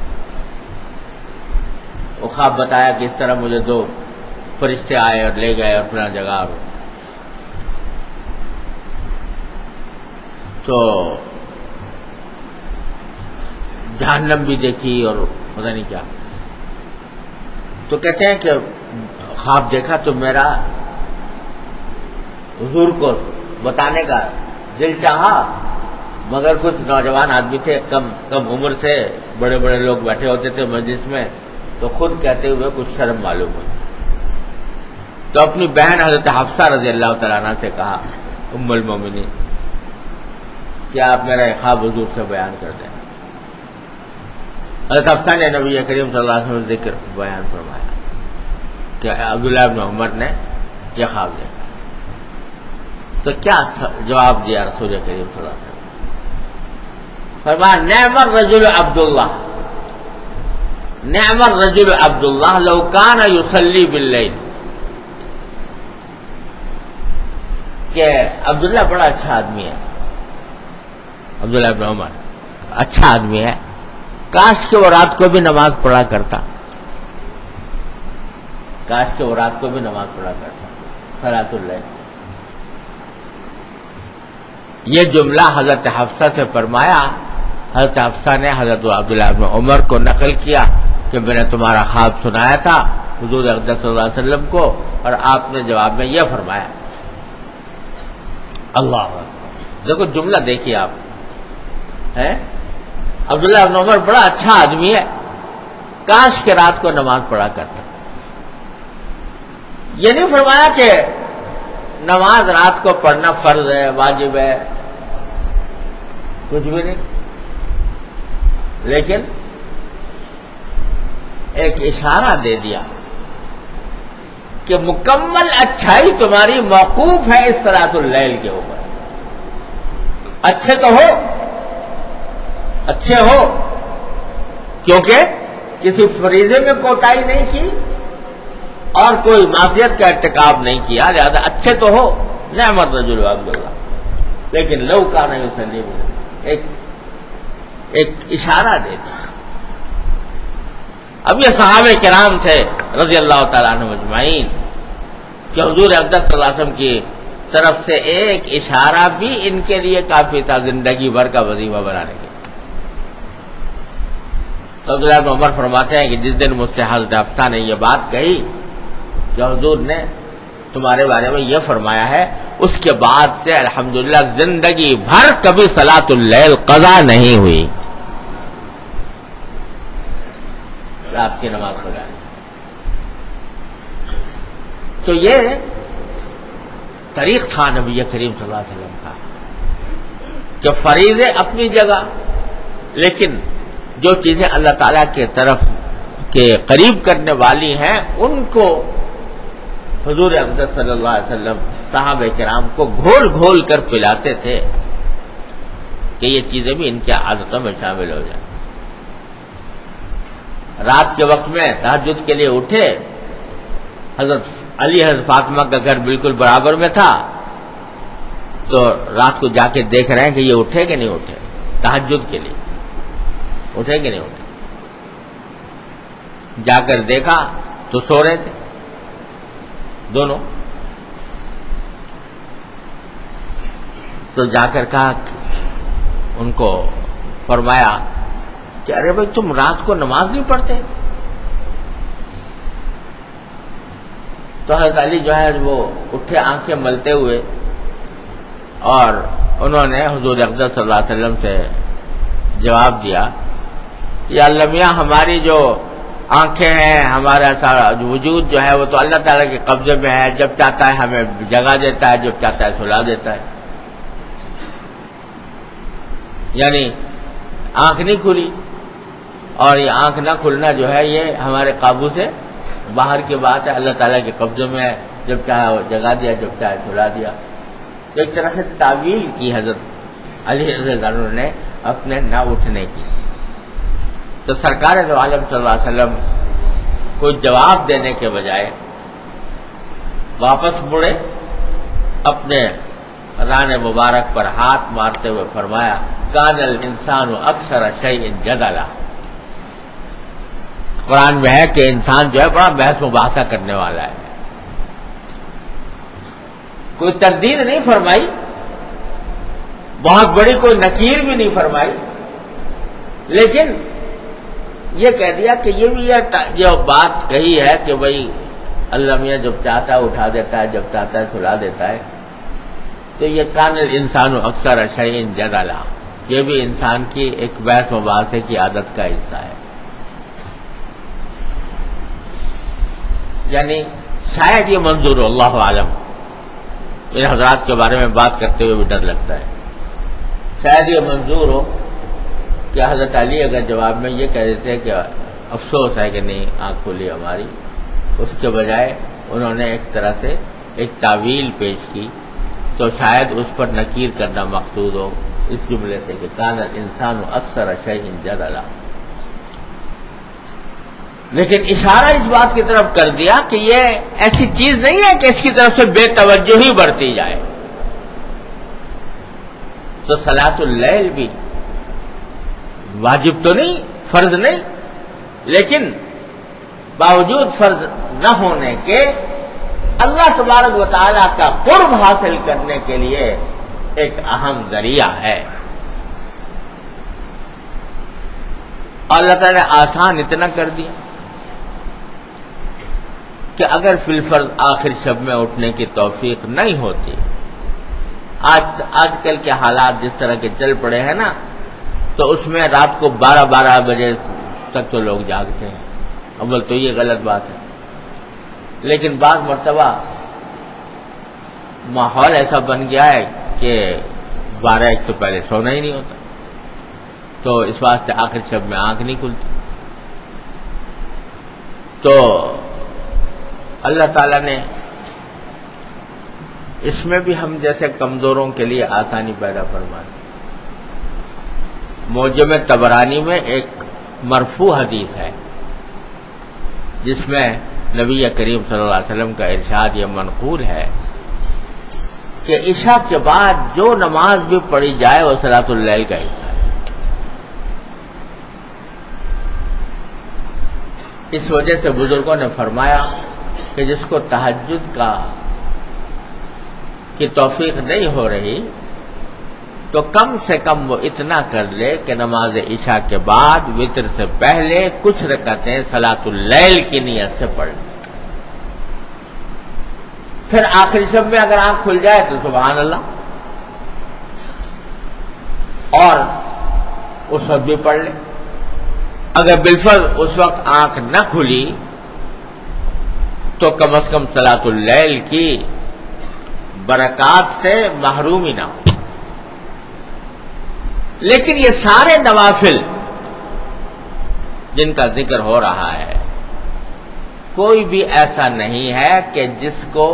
وہ خواب بتایا کہ اس طرح مجھے دو فرشتے آئے اور لے گئے اور اپنا جگہ، تو جہنم بھی دیکھی اور پتہ نہیں کیا. تو کہتے ہیں کہ خواب دیکھا تو میرا حضور کو بتانے کا دل چاہا، مگر کچھ نوجوان آدمی تھے، کم کم عمر سے، بڑے بڑے لوگ بیٹھے ہوتے تھے مجلس میں، تو خود کہتے ہوئے کچھ شرم معلوم ہوئی. تو اپنی بہن حضرت حفصہ رضی اللہ تعالیٰ عنہ سے کہا، ام المومنین، کیا آپ میرا خواب حضور سے بیان کر دیں. حضرت حفصہ نے نبی کریم صلی اللہ علیہ وسلم ذکر بیان فرمایا کہ عبداللہ بن عمر نے یہ خواب دیکھا. تو کیا جواب دیا رسول کریم صلی اللہ علیہ وسلم؟ فرمایا، نعم الرجل عبداللہ، نعم الرجل عبداللہ لو کان یصلی باللیل. کہ عبداللہ بڑا اچھا آدمی ہے، عبداللہ ابن عمر اچھا آدمی ہے، کاش کہ وہ رات کو بھی نماز پڑھا کرتا، کاش کہ وہ رات کو بھی نماز پڑھا کرتا، صلاۃ اللیل. یہ جملہ حضرت حفصہ سے فرمایا. حضرت حفصہ نے حضرت عبداللہ بن عمر کو نقل کیا کہ میں نے تمہارا خواب سنایا تھا حضور اقدس صلی اللہ علیہ وسلم کو، اور آپ نے جواب میں یہ فرمایا. اللہ اکبر، دیکھو جملہ دیکھیے آپ، ہے عبداللہ بن عمر بڑا اچھا آدمی ہے، کاش کہ رات کو نماز پڑھا کرتا. یہ نہیں فرمایا کہ نماز رات کو پڑھنا فرض ہے، واجب ہے، کچھ بھی نہیں، لیکن ایک اشارہ دے دیا کہ مکمل اچھائی تمہاری موقوف ہے اس صلاۃ اللیل کے اوپر. اچھے تو ہو، اچھے ہو، کیونکہ کسی فریضے میں کوتاہی نہیں کی اور کوئی معصیت کا ارتکاب نہیں کیا، لہذا اچھے تو ہو. نعم الرجل عبداللہ، لیکن لو کان یصلی باللیل، ایک ایک اشارہ دے دیا. اب یہ صحابہ کرام تھے رضی اللہ تعالیٰ عنہ اجمعین کہ حضور اقدس صلی اللہ علیہ وسلم کی طرف سے ایک اشارہ بھی ان کے لیے کافی تھا زندگی بھر کا وظیفہ بنانے کے. تو عبداللہ بن عمر فرماتے ہیں کہ جس دن مجھ سے حضرت حفصہ نے یہ بات کہی کہ حضور نے تمہارے بارے میں یہ فرمایا ہے، اس کے بعد سے الحمدللہ زندگی بھر کبھی صلاۃ اللیل قضا نہیں ہوئی، رات کی نماز پڑھا. تو یہ طریق تھا نبی کریم صلی اللہ علیہ وسلم کا کہ فریضے اپنی جگہ، لیکن جو چیزیں اللہ تعالیٰ کے طرف کے قریب کرنے والی ہیں ان کو حضور اقدس صلی اللہ علیہ وسلم صحابہ کرام کو گھول گھول کر پلاتے تھے کہ یہ چیزیں بھی ان کی عادتوں میں شامل ہو جائیں. رات کے وقت میں تہجد کے لیے اٹھے، حضرت علی حضرت فاطمہ کا گھر بالکل برابر میں تھا، تو رات کو جا کے دیکھ رہے ہیں کہ یہ اٹھے کہ نہیں اٹھے، تہجد کے لیے اٹھے کہ نہیں اٹھے. جا کر دیکھا تو سو رہے تھے دونوں. تو جا کر کہا ان کو فرمایا کہ ارے بھائی تم رات کو نماز نہیں پڑھتے؟ تو حضرت علی جو ہے وہ اٹھے آنکھیں ملتے ہوئے اور انہوں نے حضور اقدس صلی اللہ علیہ وسلم سے جواب دیا، یا اللہ میاں ہماری جو آنکھیں ہیں، ہمارا سارا وجود جو ہے وہ تو اللہ تعالیٰ کے قبضے میں ہے، جب چاہتا ہے ہمیں جگا دیتا ہے، جب چاہتا ہے سلا دیتا ہے. یعنی آنکھ نہیں کھلی، اور یہ آنکھ نہ کھلنا جو ہے یہ ہمارے قابو سے باہر کی بات ہے، اللہ تعالیٰ کے قبضے میں ہے، جب چاہے وہ جگا دیا، جب چاہے سلا دیا. تو ایک طرح سے تعویل کی حضرت علی رضی اللہ عنہ نے اپنے نہ اٹھنے کی. تو سرکار دو عالم صلی اللہ علیہ وسلم کو جواب دینے کے بجائے واپس مڑے، اپنے ران مبارک پر ہاتھ مارتے ہوئے فرمایا، کان الانسان اکثر شیء جدلا. قرآن میں ہے کہ انسان جو ہے بڑا بحث مباحثہ کرنے والا ہے. کوئی تردید نہیں فرمائی، بہت بڑی کوئی نکیر بھی نہیں فرمائی، لیکن یہ کہہ دیا کہ یہ بھی جو بات کہی ہے کہ بھئی اللہ میاں جب چاہتا ہے اٹھا دیتا ہے، جب چاہتا ہے سلا دیتا ہے، تو یہ کان الانسان اکثر شیء جدلا، یہ بھی انسان کی ایک بحث مباحثے کی عادت کا حصہ ہے. یعنی شاید یہ منظور ہو، اللہ عالم، ان حضرات کے بارے میں بات کرتے ہوئے بھی ڈر لگتا ہے، شاید یہ منظور ہو کہ حضرت علی اگر جواب میں یہ کہہ دیتے کہ افسوس ہے کہ نہیں آنکھ کھلی ہماری، اس کے بجائے انہوں نے ایک طرح سے ایک تعویل پیش کی، تو شاید اس پر نکیر کرنا مقصود ہو، اس جملے سے کہ کان الانسان اکثر شیء جدلا. لیکن اشارہ اس بات کی طرف کر دیا کہ یہ ایسی چیز نہیں ہے کہ اس کی طرف سے بے توجہی برتی جائے. تو صلاۃ اللیل بھی واجب تو نہیں، فرض نہیں، لیکن باوجود فرض نہ ہونے کے اللہ تبارک و تعالیٰ کا قرب حاصل کرنے کے لیے ایک اہم ذریعہ ہے. اور اللہ تعالیٰ نے آسان اتنا کر دیا کہ اگر فی الفرض آخر شب میں اٹھنے کی توفیق نہیں ہوتی، آج آج کل کے حالات جس طرح کے چل پڑے ہیں نا، تو اس میں رات کو بارہ بارہ بجے تک تو لوگ جاگتے ہیں. اول تو یہ غلط بات ہے، لیکن بعض مرتبہ ماحول ایسا بن گیا ہے کہ بارہ ایک سے پہلے سونا ہی نہیں ہوتا، تو اس واسطے آخر شب میں آنکھ نہیں کھلتی. تو اللہ تعالیٰ نے اس میں بھی ہم جیسے کمزوروں کے لیے آسانی پیدا فرما دی. معجم طبرانی میں ایک مرفوع حدیث ہے جس میں نبی کریم صلی اللہ علیہ وسلم کا ارشاد یہ منقول ہے کہ عشاء کے بعد جو نماز بھی پڑھی جائے وہ صلاۃ اللیل کا حصہ ہے. اس وجہ سے بزرگوں نے فرمایا کہ جس کو تہجد کا کی توفیق نہیں ہو رہی تو کم سے کم وہ اتنا کر لے کہ نماز عشاء کے بعد وتر سے پہلے کچھ رکعتیں صلاۃ اللیل کی نیت سے پڑھ لیں. پھر آخری شب میں اگر آنکھ کھل جائے تو سبحان اللہ، اور اس وقت بھی پڑھ لیں. اگر بالفرض اس وقت آنکھ نہ کھلی تو کم از کم صلاۃ اللیل کی برکات سے محروم ہی نہ ہو. لیکن یہ سارے نوافل جن کا ذکر ہو رہا ہے کوئی بھی ایسا نہیں ہے کہ جس کو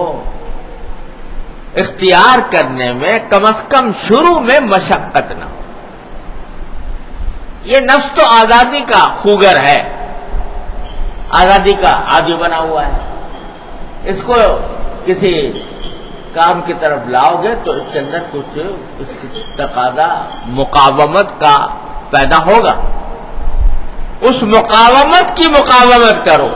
اختیار کرنے میں کم از کم شروع میں مشقت نہ ہو. یہ نفس تو آزادی کا خوگر ہے، آزادی کا عادی بنا ہوا ہے. اس کو کسی کام کی طرف لاؤ گے تو اس کے اندر کچھ اس کی تقاضا مقاومت کا پیدا ہوگا. اس مقاومت کی مقاومت کرو.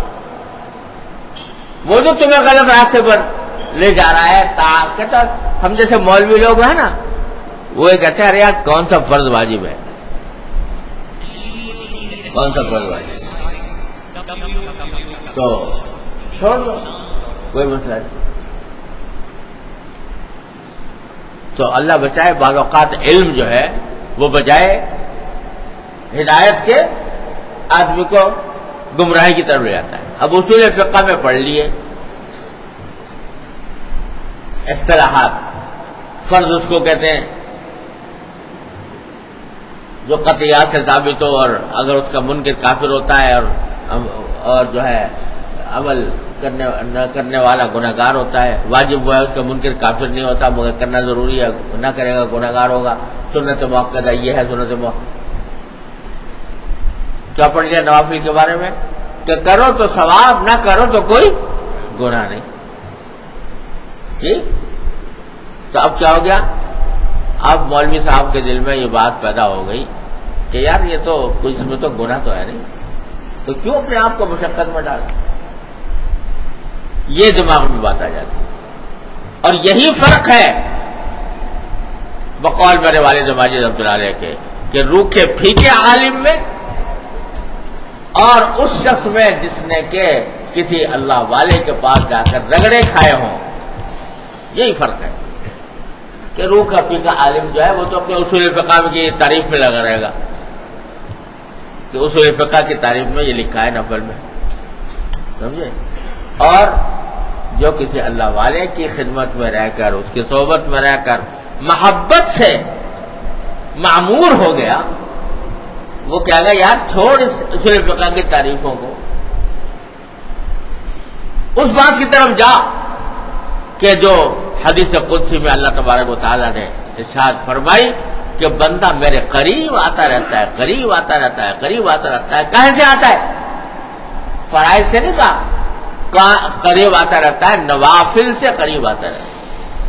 وہ جو تمہیں غلط راستے پر لے جا رہا ہے تا کہتا ہم جیسے مولوی لوگ ہیں نا وہ یہ کہتے ہیں ارے یار کون سا فرض واجب ہے, کون سا فرض واجب تو چھوڑ دو, کوئی مسئلہ نہیں. تو اللہ بچائے بعض اوقات علم جو ہے وہ بجائے ہدایت کے آدمی کو گمراہی کی طرف لے جاتا ہے. اب اصول فقہ میں پڑھ لیے اصطلاحات, فرض اس کو کہتے ہیں جو قطعیات سے ثابت ہو اور اگر اس کا منکر کافر ہوتا ہے اور اور جو ہے عمل کرنے نہ کرنے والا گناہگار ہوتا ہے. واجب وہ ہے اس کا منکر کافر نہیں ہوتا مگر کرنا ضروری ہے, نہ کرے گا گناہگار ہوگا. سنت مؤکدہ یہ ہے سنت مؤکدہ. کیا پڑھ لیا نوافل کے بارے میں کہ کرو تو ثواب, نہ کرو تو کوئی گناہ نہیں. ٹھیک, تو اب کیا ہو گیا, اب مولوی صاحب کے دل میں یہ بات پیدا ہو گئی کہ یار یہ تو کوئی اس میں تو گناہ تو ہے نہیں, تو کیوں اپنے آپ کو مشقت میں ڈال. یہ دماغ میں بات آ جاتی ہے. اور یہی فرق ہے بقول میرے والد ماجد رحمۃ اللہ علیہ کے کہ روکھے پھیکے عالم میں اور اس شخص میں جس نے کہ کسی اللہ والے کے پاس جا کر رگڑے کھائے ہوں. یہی فرق ہے کہ روح کا پھیکا عالم جو ہے وہ تو اپنے اصول فقہ کی تعریف میں لگا رہے گا کہ اصول فقہ کی تعریف میں یہ لکھا ہے نفل میں, سمجھے. اور جو کسی اللہ والے کی خدمت میں رہ کر اس کی صحبت میں رہ کر محبت سے معمور ہو گیا وہ کیا گا یار چھوڑ اس اصول فقہ کی تعریفوں کو, اس بات کی طرف جا کہ جو حدیث قدسی میں اللہ تبارک و تعالیٰ نے ارشاد فرمائی کہ بندہ میرے قریب آتا رہتا ہے, قریب آتا رہتا ہے, قریب آتا رہتا ہے. کہاں سے آتا ہے؟ فرائض سے نہیں کہا, قریب آتا رہتا ہے نوافل سے قریب آتا رہتا ہے.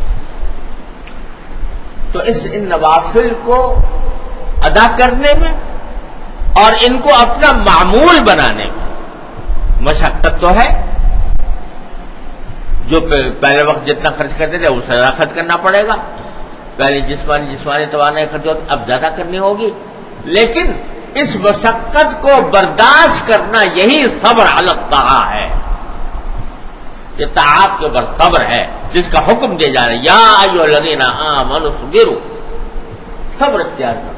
تو اس ان نوافل کو ادا کرنے میں اور ان کو اپنا معمول بنانے میں مشقت تو ہے. جو پہلے وقت جتنا خرچ کرتے تھے اس سے زیادہ خرچ کرنا پڑے گا. پہلے جسمانی جسمانی توانائی خرچ ہوتی اب زیادہ کرنی ہوگی. لیکن اس مشقت کو برداشت کرنا یہی صبر علی الطاعہ ہے. یہ طاعت کے اوپر صبر ہے جس کا حکم دیا جا رہا ہے یا ایھا الذین آمنوا اصبروا, صبر اختیار کرو.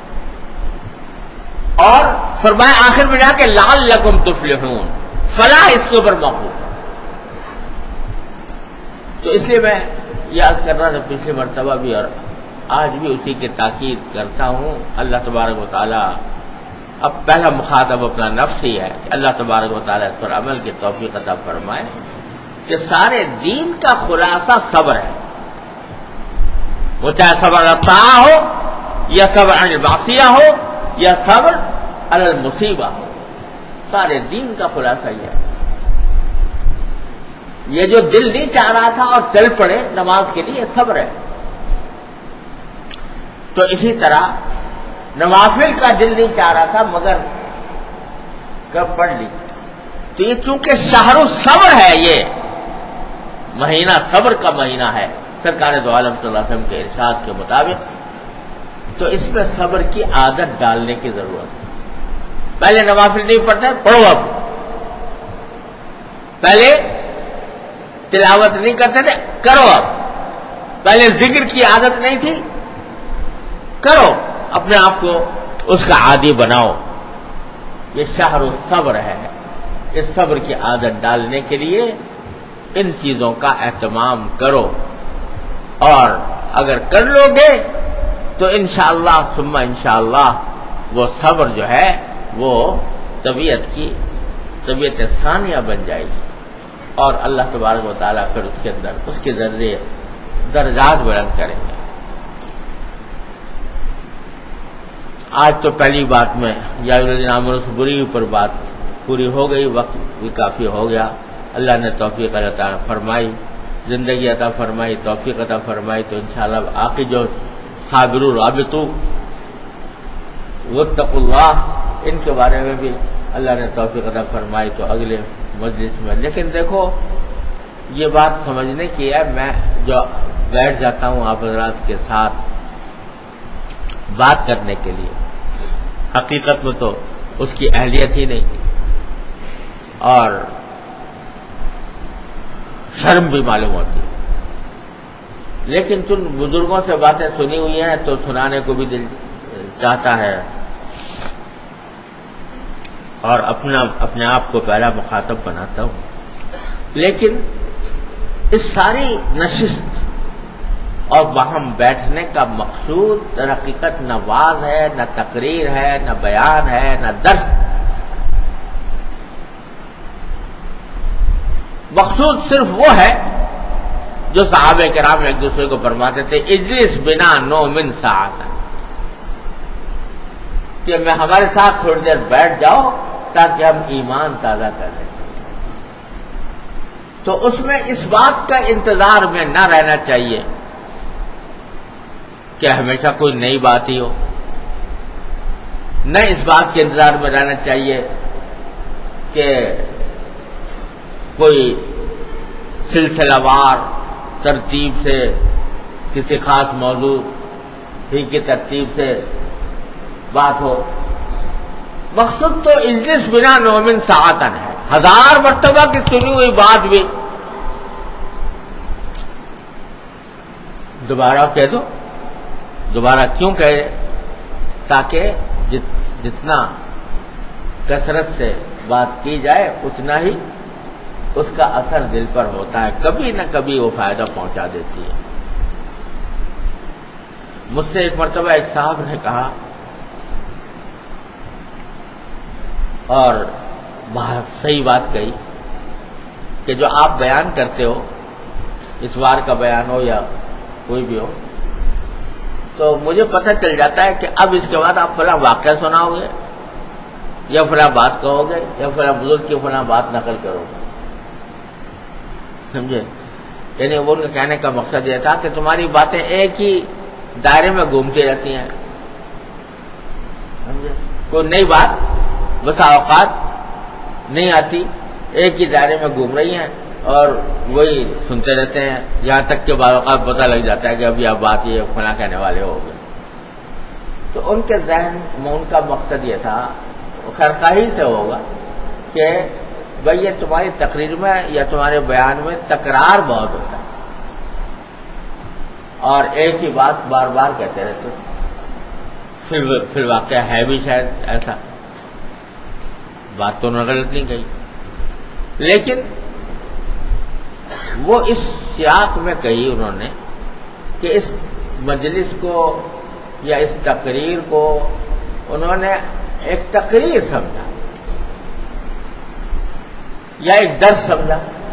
اور فرمایا آخر میں جا کے لعلکم تفلحون, فلاح اس کے اوپر موقوف. تو اس لیے میں یہ عرض کر رہا تھا پچھلی مرتبہ بھی اور آج بھی اسی کی تاکید کرتا ہوں. اللہ تبارک و تعالیٰ, اب پہلا مخاطب اپنا نفس ہی ہے کہ اللہ تبارک و تعالیٰ اس پر عمل کی توفیق عطا فرمائے کہ سارے دین کا خلاصہ صبر ہے. وہ چاہے صبر الطاعہ ہو یا صبر عن المعصیہ ہو یا صبر علی المصیبہ ہو, سارے دین کا خلاصہ یہ ہے. یہ جو دل نہیں چاہ رہا تھا اور چل پڑے نماز کے لیے صبر ہے. تو اسی طرح نوافل کا دل نہیں چاہ رہا تھا مگر کب پڑھ لی. تو یہ چونکہ شہر الصبر ہے, یہ مہینہ صبر کا مہینہ ہے سرکار دو عالم صلی اللہ علیہ وسلم کے ارشاد کے مطابق, تو اس میں صبر کی عادت ڈالنے کی ضرورت ہے. پہلے نوافل نہیں پڑھتے, پڑھو. اب پہلے تلاوت نہیں کرتے تھے, کرو. اب پہلے ذکر کی عادت نہیں تھی, کرو. اپنے آپ کو اس کا عادی بناؤ. یہ شہر الصبر ہے. اس صبر کی عادت ڈالنے کے لیے ان چیزوں کا اہتمام کرو, اور اگر کر لو گے تو انشاءاللہ ثم انشاءاللہ وہ صبر جو ہے وہ طبیعت کی طبیعت ثانیہ بن جائے گی, اور اللہ تبارک و تعالیٰ پھر اس کے اندر اس کے ذریعے درجات بلند کریں گے. آج تو پہلی بات میں یا الذین آمنوا اصبروا پر بات پوری ہو گئی, وقت بھی کافی ہو گیا. اللہ نے توفیق عطا فرمائی, زندگی عطا فرمائی, توفیق عطا فرمائی, تو انشاءاللہ آخری جو صابروا رابطوا واتقوا اللہ ان کے بارے میں بھی اللہ نے توفیق عطا فرمائی تو اگلے مجلس میں. لیکن دیکھو یہ بات سمجھنے کی ہے، میں جو بیٹھ جاتا ہوں آپ حضرات کے ساتھ بات کرنے کے لیے، حقیقت میں تو اس کی اہلیت ہی نہیں اور شرم بھی معلوم ہوتی ہے. لیکن تم بزرگوں سے باتیں سنی ہوئی ہیں تو سنانے کو بھی دل چاہتا ہے اور اپنا اپنے آپ کو پہلا مخاطب بناتا ہوں. لیکن اس ساری نشست اور وہاں بیٹھنے کا مقصود در حقیقت نہ وعظ ہے، نہ تقریر ہے، نہ بیان ہے، نہ درس. مقصود صرف وہ ہے جو صحابہ کرام ایک دوسرے کو فرماتے تھے اجلس بنا نؤمن ساعۃ، کہ میں ہمارے ساتھ تھوڑی دیر بیٹھ جاؤ تاکہ ہم ایمان تازہ کریں. تو اس میں اس بات کا انتظار میں نہ رہنا چاہیے کہ ہمیشہ کوئی نئی بات ہی ہو، نہ اس بات کے انتظار میں رہنا چاہیے کہ کوئی سلسلہ وار ترتیب سے کسی خاص موضوع ہی کی ترتیب سے بات ہو. مقصود تو اجلس بنا نؤمن ساعتن ہے. ہزار مرتبہ کی سنی ہوئی بات بھی دوبارہ کہہ دو. دوبارہ کیوں کہے؟ تاکہ جتنا کثرت سے بات کی جائے اتنا ہی اس کا اثر دل پر ہوتا ہے، کبھی نہ کبھی وہ فائدہ پہنچا دیتی ہے. مجھ سے ایک مرتبہ ایک صاحب نے کہا اور بہت صحیح بات کہی کہ جو آپ بیان کرتے ہو، اتوار کا بیان ہو یا کوئی بھی ہو، تو مجھے پتہ چل جاتا ہے کہ اب اس کے بعد آپ فلاں واقعہ سناؤ گے یا فلاں بات کہو گے یا فلاں بزرگ کی فلاں بات نقل کرو گے. سمجھے؟ یعنی وہ ان کے کہنے کا مقصد یہ تھا کہ تمہاری باتیں ایک ہی دائرے میں گھومتی رہتی ہیں. سمجھے؟ کوئی نئی بات بسا اوقات نہیں آتی، ایک ہی دائرے میں گھوم رہی ہیں اور وہی سنتے رہتے ہیں یہاں تک کہ بعض اوقات پتہ لگ جاتا ہے کہ ابھی آپ بات یہ فلاں کہنے والے ہو گئے. تو ان کے ذہن میں ان کا مقصد یہ تھا، خرخاہی سے ہوگا کہ بھئی یہ تمہاری تقریر میں یا تمہارے بیان میں تکرار بہت ہوتا ہے اور ایک ہی بات بار بار کہتے رہتے. پھر پھر واقعہ ہے بھی شاید ایسا، بات تو انہوں نے غلط نہیں کہی، لیکن وہ اس سیاق میں کہی انہوں نے کہ اس مجلس کو یا اس تقریر کو انہوں نے ایک تقریر سمجھا یا ایک درس سمجھا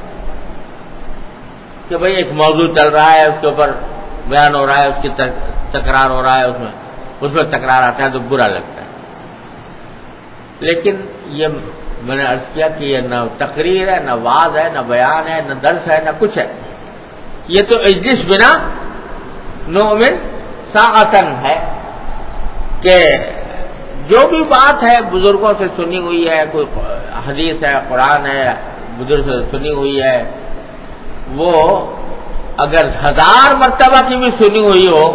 کہ بھئی ایک موضوع چل رہا ہے، اس کے اوپر بیان ہو رہا ہے، اس کی تکرار ہو رہا ہے، اس میں اس میں تکرار آتا ہے تو برا لگتا ہے. لیکن یہ میں نے عرض کیا کہ یہ نہ تقریر ہے، نہ وعظ ہے، نہ بیان ہے، نہ درس ہے، نہ کچھ ہے. یہ تو اجلس بنا نؤمن ساعتن ہے کہ جو بھی بات ہے بزرگوں سے سنی ہوئی ہے، کوئی حدیث ہے، قرآن ہے، بزرگ سے سنی ہوئی ہے، وہ اگر ہزار مرتبہ کی بھی سنی ہوئی ہو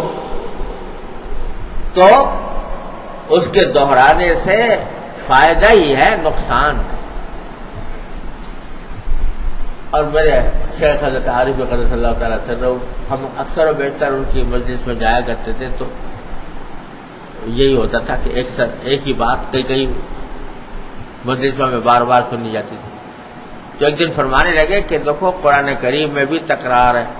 تو اس کے دہرانے سے فائدہ ہی ہے، نقصان. اور میرے شیخ حضرت عارف قدس اللہ تعالیٰ سر، ہم اکثر و بیشتر ان کی مجلس میں جایا کرتے تھے تو یہی ہوتا تھا کہ ایک سر ایک ہی بات کئی کئی مجلسوں میں بار بار سنی جاتی تھی. تو ایک دن فرمانے لگے کہ دیکھو قرآن کریم میں بھی تکرار ہے.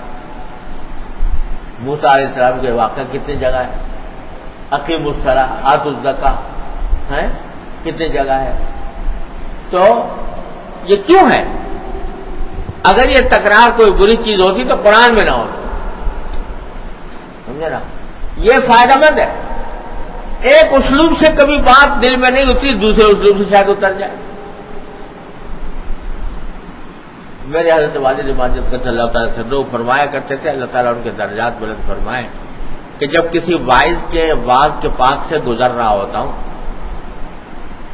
موسیٰ علیہ السلام کے واقعہ کتنی جگہ ہے، اقیموا الصلاۃ آتوا الزکاۃ ہے کتنی جگہ ہے. تو یہ کیوں ہے؟ اگر یہ تکرار کوئی بری چیز ہوتی تو قرآن میں نہ ہوتی. سمجھے نا؟ یہ فائدہ مند ہے. ایک اسلوب سے کبھی بات دل میں نہیں اتری، دوسرے اسلوب سے شاید اتر جائے. میرے حضرت والد ماجد قدس اللہ تعالیٰ سے فرمایا کرتے تھے، اللہ تعالیٰ ان کے درجات بلند فرمائے، کہ جب کسی واعظ کے واعظ کے پاس سے گزر رہا ہوتا ہوں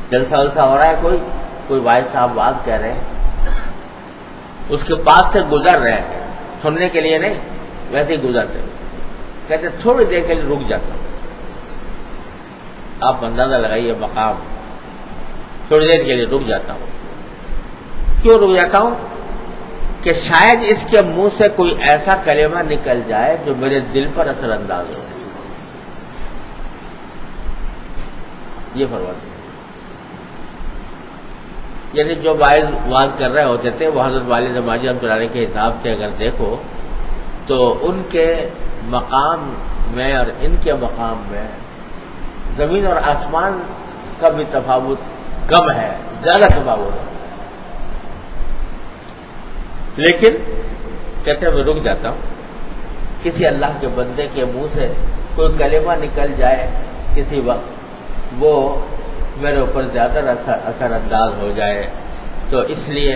جلسہ ولسہ ہو رہا ہے، کوئی کوئی بھائی صاحب بات کہہ رہے ہیں، اس کے پاس سے گزر رہے ہیں، سننے کے لیے نہیں، ویسے ہی گزرتے، کہتے تھوڑی دیر کے لیے رک جاتا ہوں۔ آپ اندازہ لگائیے مقام، تھوڑی دیر کے لیے رک جاتا ہوں۔ کیوں رک جاتا ہوں؟ کہ شاید اس کے منہ سے کوئی ایسا کلمہ نکل جائے جو میرے دل پر اثر انداز ہو جائے۔ یہ فرماتے ہیں، یعنی جو باعث واز کر رہے ہوتے تھے وہ حضرت والد ماجد رحمۃ اللہ علیہ کے حساب سے اگر دیکھو تو ان کے مقام میں اور ان کے مقام میں زمین اور آسمان کا بھی تفاوت کم ہے، زیادہ تفاوت ہے، لیکن کہتے ہیں میں رک جاتا ہوں۔ کسی اللہ کے بندے کے منہ سے کوئی کلمہ نکل جائے کسی وقت، وہ میرے اوپر زیادہ اثر انداز ہو جائے، تو اس لیے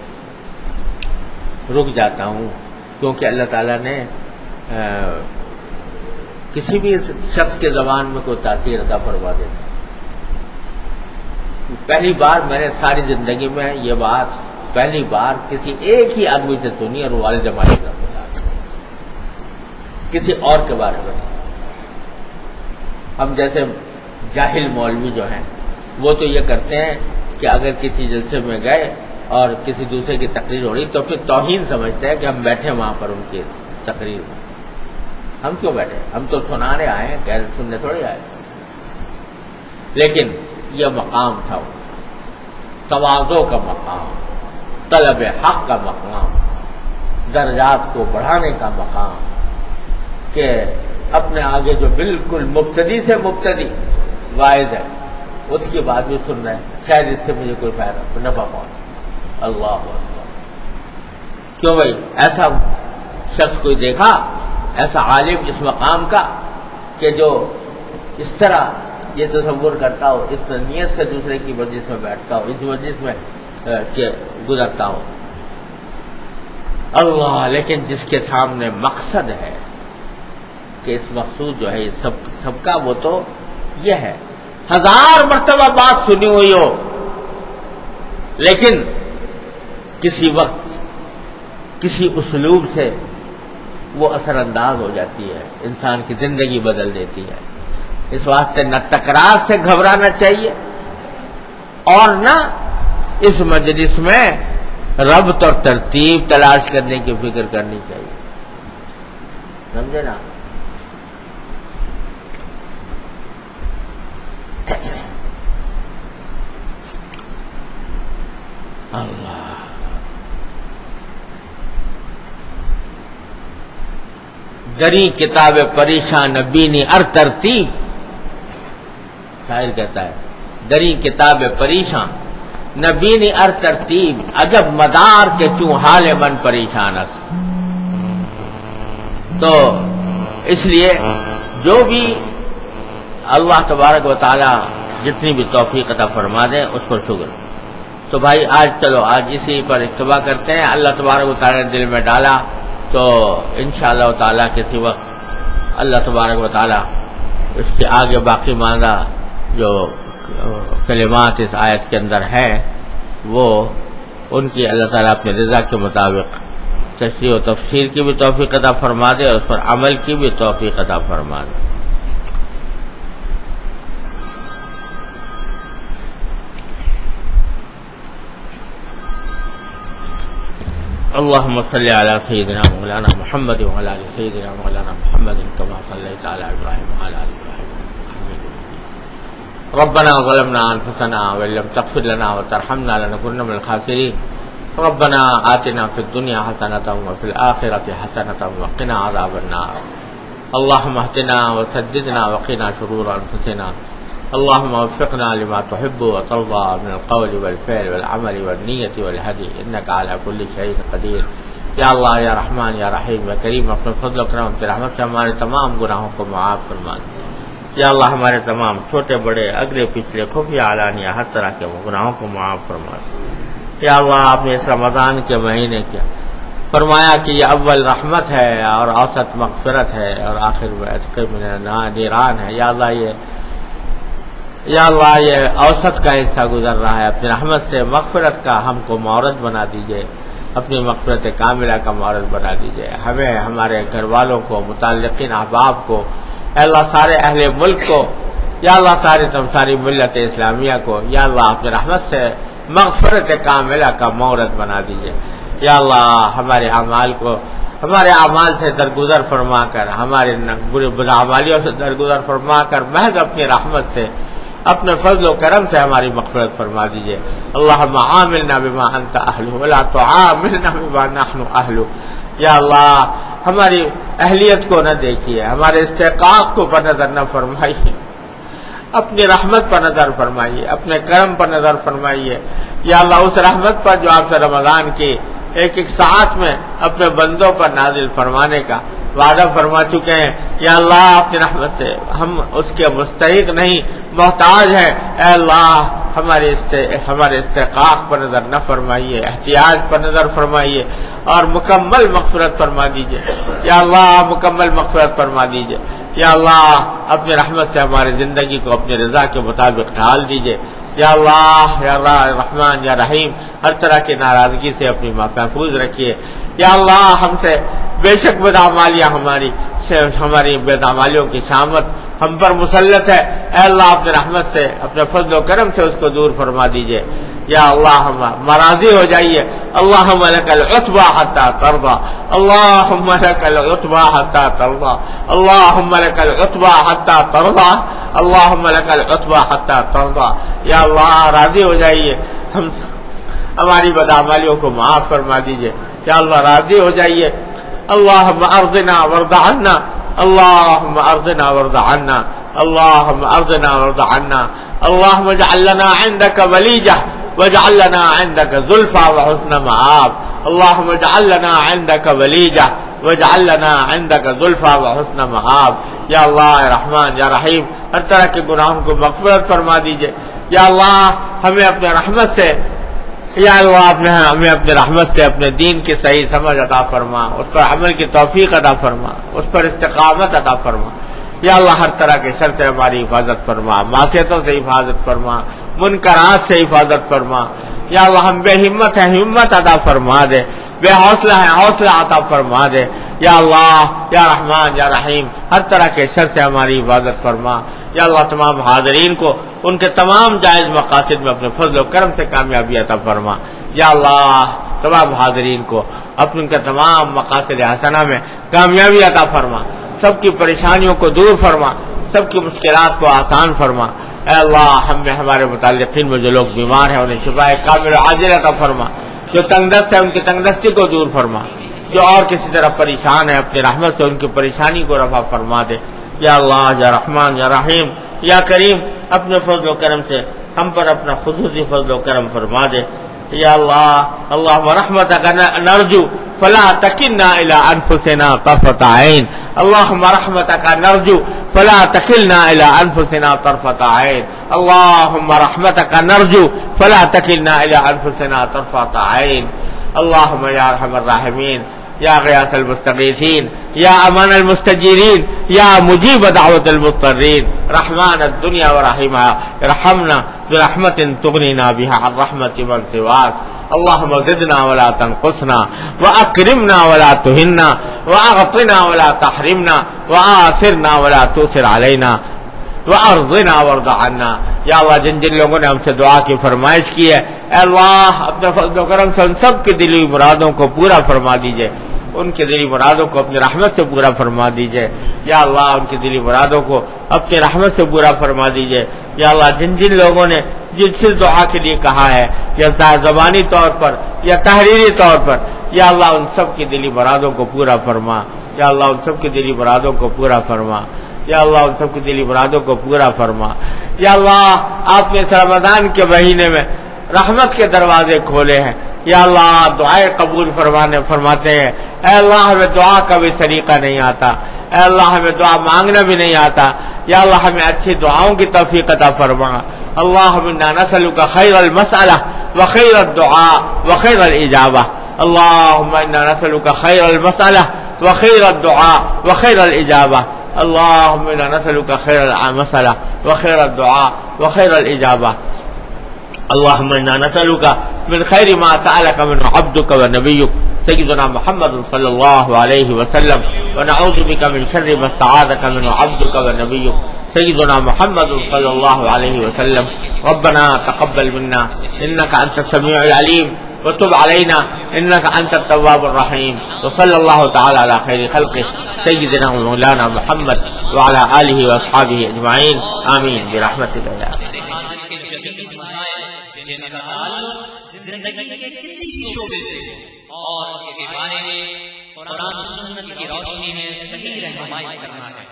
رک جاتا ہوں، کیونکہ اللہ تعالیٰ نے کسی بھی شخص کے زبان میں کوئی تاثیر عطا فرما دیتا۔ پہلی بار میں نے ساری زندگی میں یہ بات پہلی بار کسی ایک ہی آدمی سے سنی، اور وہ والد ماجد رحمۃ اللہ علیہ، کسی اور کے بارے میں۔ ہم جیسے جاہل مولوی جو ہیں وہ تو یہ کرتے ہیں کہ اگر کسی جلسے میں گئے اور کسی دوسرے کی تقریر ہو رہی تو پھر توہین سمجھتے ہیں کہ ہم بیٹھے وہاں پر ان کی تقریر میں۔ ہم کیوں بیٹھے؟ ہم تو سنانے آئے ہیں، کہہ سننے تھوڑی آئے۔ لیکن یہ مقام تھا، تواضع کا مقام، طلب حق کا مقام، درجات کو بڑھانے کا مقام، کہ اپنے آگے جو بالکل مبتدی سے مبتدی واعظ ہے اس کی بات بھی سن رہے ہیں، شاید اس سے مجھے کوئی فائدہ نفع پہنچے۔ اللہ اکبر! کیوں بھائی؟ ایسا شخص کوئی دیکھا، ایسا عالم اس مقام کا کہ جو اس طرح یہ تصور کرتا ہو، اس نیت سے دوسرے کی مجلس میں بیٹھتا ہو، اس مجلس میں گزرتا ہو؟ اللہ! لیکن جس کے سامنے مقصد ہے کہ اس مقصود جو ہے سب سب کا، وہ تو یہ ہے ہزار مرتبہ بات سنی ہوئی ہو، لیکن کسی وقت کسی اسلوب سے وہ اثر انداز ہو جاتی ہے، انسان کی زندگی بدل دیتی ہے۔ اس واسطے نہ تکرار سے گھبرانا چاہیے، اور نہ اس مجلس میں ربط اور ترتیب تلاش کرنے کی فکر کرنی چاہیے، سمجھے نا؟ اللہ! دری کتاب پریشان بینی ار ترتیب، شاعر کہتا ہے دری کتاب پریشان نبینی ار ترتیب، عجب مدار کے چوں حال من پریشان است۔ تو اس لیے جو بھی اللہ تبارک و تعالی جتنی بھی توفیق عطا فرما دیں اس پر شکر۔ تو بھائی آج چلو آج اسی پر اکتفا کرتے ہیں، اللہ تبارک و تعالی نے دل میں ڈالا تو انشاءاللہ تعالی کسی وقت اللہ تبارک و تعالی اس کے آگے باقی ماندہ جو کلمات اس آیت کے اندر ہیں وہ ان کی اللہ تعالیٰ اپنے رضا کے مطابق تشریح و تفسیر کی بھی توفیق عطا فرما دے اور اس پر عمل کی بھی توفیق عطا فرما دے۔ اللهم صل على سيدنا مولانا محمد وعلى ال سيدنا مولانا محمد كما صليت على ابراهيم وعلى ال ابراهيم ربنا ظلمنا انفسنا وان لم تغفر لنا وترحمنا لنكونن من الخاسرين ربنا آتنا في الدنيا حسنة وفي الآخرة حسنة وقنا عذاب النار اللهم اهدنا وسددنا وقنا شرور انفسنا اللهم وفقنا لما تحب وترضى من القول والفعل والعمل والنية والهدي إنك على كل شيء قدير۔ یا اللہ یا رحمان یا رحیم یا کریم، اپنے فضل و کرم کی رحمت سے ہمارے تمام گناہوں کو معاف فرما دے۔ یا اللہ ہمارے تمام چھوٹے بڑے اگلے پچھلے خفیہ علانیہ ہر طرح کے گناہوں کو معاف فرما دے۔ یا اللہ آپ نے اس رمضان کے مہینے کیا فرمایا کہ یہ اول رحمت ہے اور اوسط مغفرت ہے اور آخر میں عتق من النیران ہے۔ یا اللہ یہ یا اللہ یہ اوسط کا حصہ گزر رہا ہے، اپنی رحمت سے مغفرت کا ہم کو مورد بنا دیجیے، اپنی مغفرت کاملہ کا مورد بنا دیجیے، ہمیں، ہمارے گھر والوں کو، متعلقین احباب کو، اے اللہ سارے اہل ملک کو، یا اللہ ساری تم ساری ملت اسلامیہ کو، یا اللہ اپنی رحمت سے مغفرت کاملہ کا مورد بنا دیجیے، یا اللہ ہمارے اعمال کو، ہمارے اعمال سے درگزر فرما کر، ہمارے برے بدعمالیوں سے درگزر فرما کر محض اپنی رحمت سے، اپنے فضل و کرم سے ہماری مغفرت فرما دیجیے۔ اللہم عاملنا بما انت اہلہ ولا تعاملنا بما نحن اہلہ، یا اللہ ہماری اہلیت کو نہ دیکھیے، ہمارے استحقاق کو پر نظر نہ فرمائیے، اپنی رحمت پر نظر فرمائیے، اپنے کرم پر نظر فرمائیے، یا اللہ اس رحمت پر جو آپ سے رمضان کی ایک ایک ساعت میں اپنے بندوں پر نازل فرمانے کا وعدہ فرما چکے ہیں، یا اللہ اپنی رحمت سے ہم اس کے مستحق نہیں، محتاج ہیں، اے اللہ ہمارے است... ہمارے استحقاق پر نظر نہ فرمائیے، احتیاج پر نظر فرمائیے اور مکمل مغفرت فرما دیجیے، یا اللہ مکمل مغفرت فرما دیجیے، یا اللہ اپنی رحمت سے ہماری زندگی کو اپنی رضا کے مطابق ڈھال دیجیے، یا اللہ یا اللہ رحمان یا رحیم ہر طرح کی ناراضگی سے اپنی محفوظ رکھیے، یا اللہ ہم سے بے شک بدعمالیاں ہماری ہماری بدعمالیوں کی شامت ہم پر مسلط ہے، اے اللہ اپنے رحمت سے اپنے فضل و کرم سے اس کو دور فرما دیجیے، یا اللہ ہم راضی ہو جائیے، اللہم لک العتبی حتی ترضی، اللہم لک العتبی حتی ترضی، اللہم لک العتبی حتی ترضی، اللہم لک العتبی حتی ترضی، یا اللہ راضی ہو جائیے، ہم ہماری بدعمالیوں کو معاف فرما دیجیے، یا اللہ راضی ہو جائیے، اللہم ارضنا وارض عنا، اللہم ارضنا وارض عنا، اللہم ارضنا وارض عنا، اللہم اجعل لنا عندک ولیجہ واجعل لنا عندک زلفى وحسن مآب، اللہم اجعل لنا عندک ولیجہ واجعل لنا عندک زلفى وحسن مآب، یا اللہ رحمان یا رحیم ہر طرح کے گناہوں کو مغفرت فرما دیجیے، یا اللہ ہمیں اپنے رحمت سے، یا اللہ اپنے ہمیں اپنے رحمت سے اپنے دین کی صحیح سمجھ عطا فرما، اس پر عمل کی توفیق عطا فرما، اس پر استقامت عطا فرما، یا اللہ ہر طرح کے شر سے ہماری حفاظت فرما، معصیتوں سے حفاظت فرما، منکرات سے حفاظت فرما، یا اللہ ہم بے ہمت ہیں ہمت عطا فرما دے، بے حوصلہ ہیں حوصلہ عطا فرما دے، یا اللہ یا رحمان یا رحیم ہر طرح کے شر سے ہماری حفاظت فرما، یا اللہ تمام حاضرین کو ان کے تمام جائز مقاصد میں اپنے فضل و کرم سے کامیابی عطا فرما، یا اللہ تمام حاضرین کو اپنے کے تمام مقاصد حسنہ میں کامیابی عطا فرما، سب کی پریشانیوں کو دور فرما، سب کی مشکلات کو آسان فرما، اے اللہ ہم میں ہمارے متعلقین میں جو لوگ بیمار ہیں انہیں شفائے کامل عاجل عطا فرما، جو تنگ دست ہے ان کی تنگ دستی کو دور فرما، جو اور کسی طرح پریشان ہے اپنی رحمت سے ان کی پریشانی کو رفع فرما دے، یا اللہ یا رحمان یا رحیم یا کریم اپنے فضل و کرم سے ہم پر اپنا خصوصی فضل و کرم فرما دے، یا اللہ اللہم رحمتک نرجو فلا تکلنا الی انفسنا طرفۃ عین، اللہم رحمتک نرجو فلا تکلنا الی انفسنا طرفۃ عین، اللہم رحمتک نرجو فلا تکلنا الی انفسنا طرفۃ عین، اللہم یا ارحم الراحمین یا غیاث المستغیثین یا امان المستجیرین یا مجیب دعوت المضطرین رحمان الدنیا ورحیمہ ارحمنا برحمت تغنینا بها عن رحمت من سواک، اللہم زدنا ولا تنقصنا واکرمنا ولا تہنا واغطنا ولا تحرمنا وآثرنا ولا تؤثر علینا وارضنا وارض عنا، یا اللہ جن جن لوگوں نے ہم سے دعا کی فرمائش کی ہے اے اللہ اپنے فضل و کرم سے ان سب کی دلی مرادوں کو پورا فرما دیجئے، ان کے دلی مرادوں کو اپنی رحمت سے پورا فرما دیجئے، یا اللہ ان کی دلی مرادوں کو اپنی رحمت سے پورا فرما دیجئے، یا اللہ جن جن لوگوں نے جس سے دعا کے لیے کہا ہے یا زبانی طور پر یا تحریری طور پر، یا اللہ ان سب کی دلی مرادوں کو پورا فرما، یا اللہ ان سب کی دلی مرادوں کو پورا فرما، یا اللہ ان سب کی دلی مرادوں کو پورا فرما، یا اللہ آپ نے اس رمضان کے مہینے میں رحمت کے دروازے کھولے ہیں، یا اللہ دعائیں قبول فرمانے فرماتے ہیں، اے اللہ ہمیں دعا کا بھی طریقہ نہیں آتا، اے اللہ ہمیں دعا مانگنا بھی نہیں آتا، یا اللہ ہمیں اچھی دعاؤں کی توفیق عطا فرما، اللہم انا نسألک خیر المسألہ وخیر الدعاء وخیر الاجابہ، اللہم انا نسألک خیر المسألہ وخیر الدعاء وخیر الاجابہ، اللہم انا نسألک خیر المسألہ وخیر الدعاء وخير الإجابة. اللهم إنا نسألك من خير ما سألك منه عبدك ونبيك سيدنا محمد صلى الله عليه وسلم، ونعوذ بك من شر ما استعاذك منه عبدك ونبيك سيدنا محمد صلى الله عليه وسلم. ربنا تقبل منا إنك أنت السميع العليم وتب علينا إنك أنت التواب الرحيم. وصلى الله تعالى على خير خلقه سيدنا مولانا محمد وعلى آله وأصحابه أجمعين آمين برحمتك يا أرحم. جن کا تعلق زندگی کے کسی بھی شعبے سے اور اس کے بارے میں قرآن و سنت کی روشنی میں صحیح رہنمائی کرنا ہے.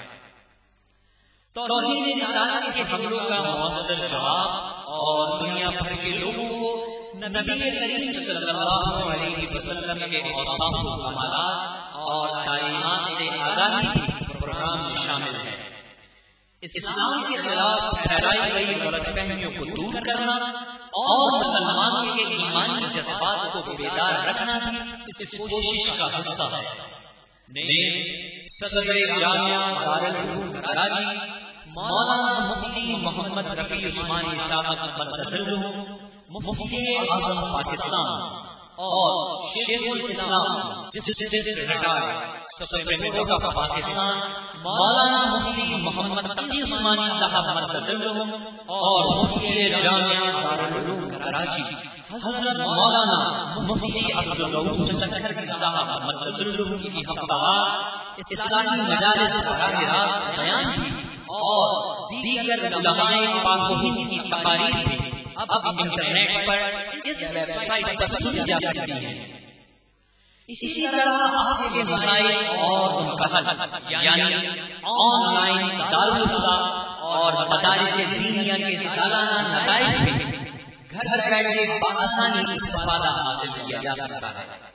توحید رسالت کے حملوں کا مؤثر جواب اور دنیا بھر کے لوگوں کو نبی کریم صلی اللہ علیہ وسلم کے اوصاف و کمالات اور تعلیمات سے آگاہی بھی پروگرام میں شامل ہے. اسلام کے خلاف پھیلائی گئی غلط فہمیوں کو دور کرنا اور مسلمانوں کے ایمانی جذبات کو بیدار رکھنا بھی اس کوشش کا حصہ ہے. نیز صدر جامعہ دارالعلوم کراچی مولانا مفتی محمد رفیع عثمانی صاحب مدثر مفتی اعظم پاکستان اور شیخ الاسلام justice retired supreme court of Pakistan مولانا مفتی محمد تقی عثمانی صاحب مدثر اور مفتی جامعہ دارالعلوم کراچی حضرت مولانا مفتی عبدالرؤوف سکھر صاحب مدثر کی ہفتہ اسلامی مجالس براہ راست بیان بھی اور دیگر علماء پاک و ہند کی تقاریر بھی اب انٹرنیٹ پر اس ویب سائٹ پر سنی جا سکتی ہیں. اسی طرح آپ کے مسائل اور ان کا حل یعنی آن لائن دارالفتا اور مدارس دینیہ کے سالانہ نتائج بھی گھر بیٹھے بآسانی استفادہ حاصل کیا جا سکتا ہے.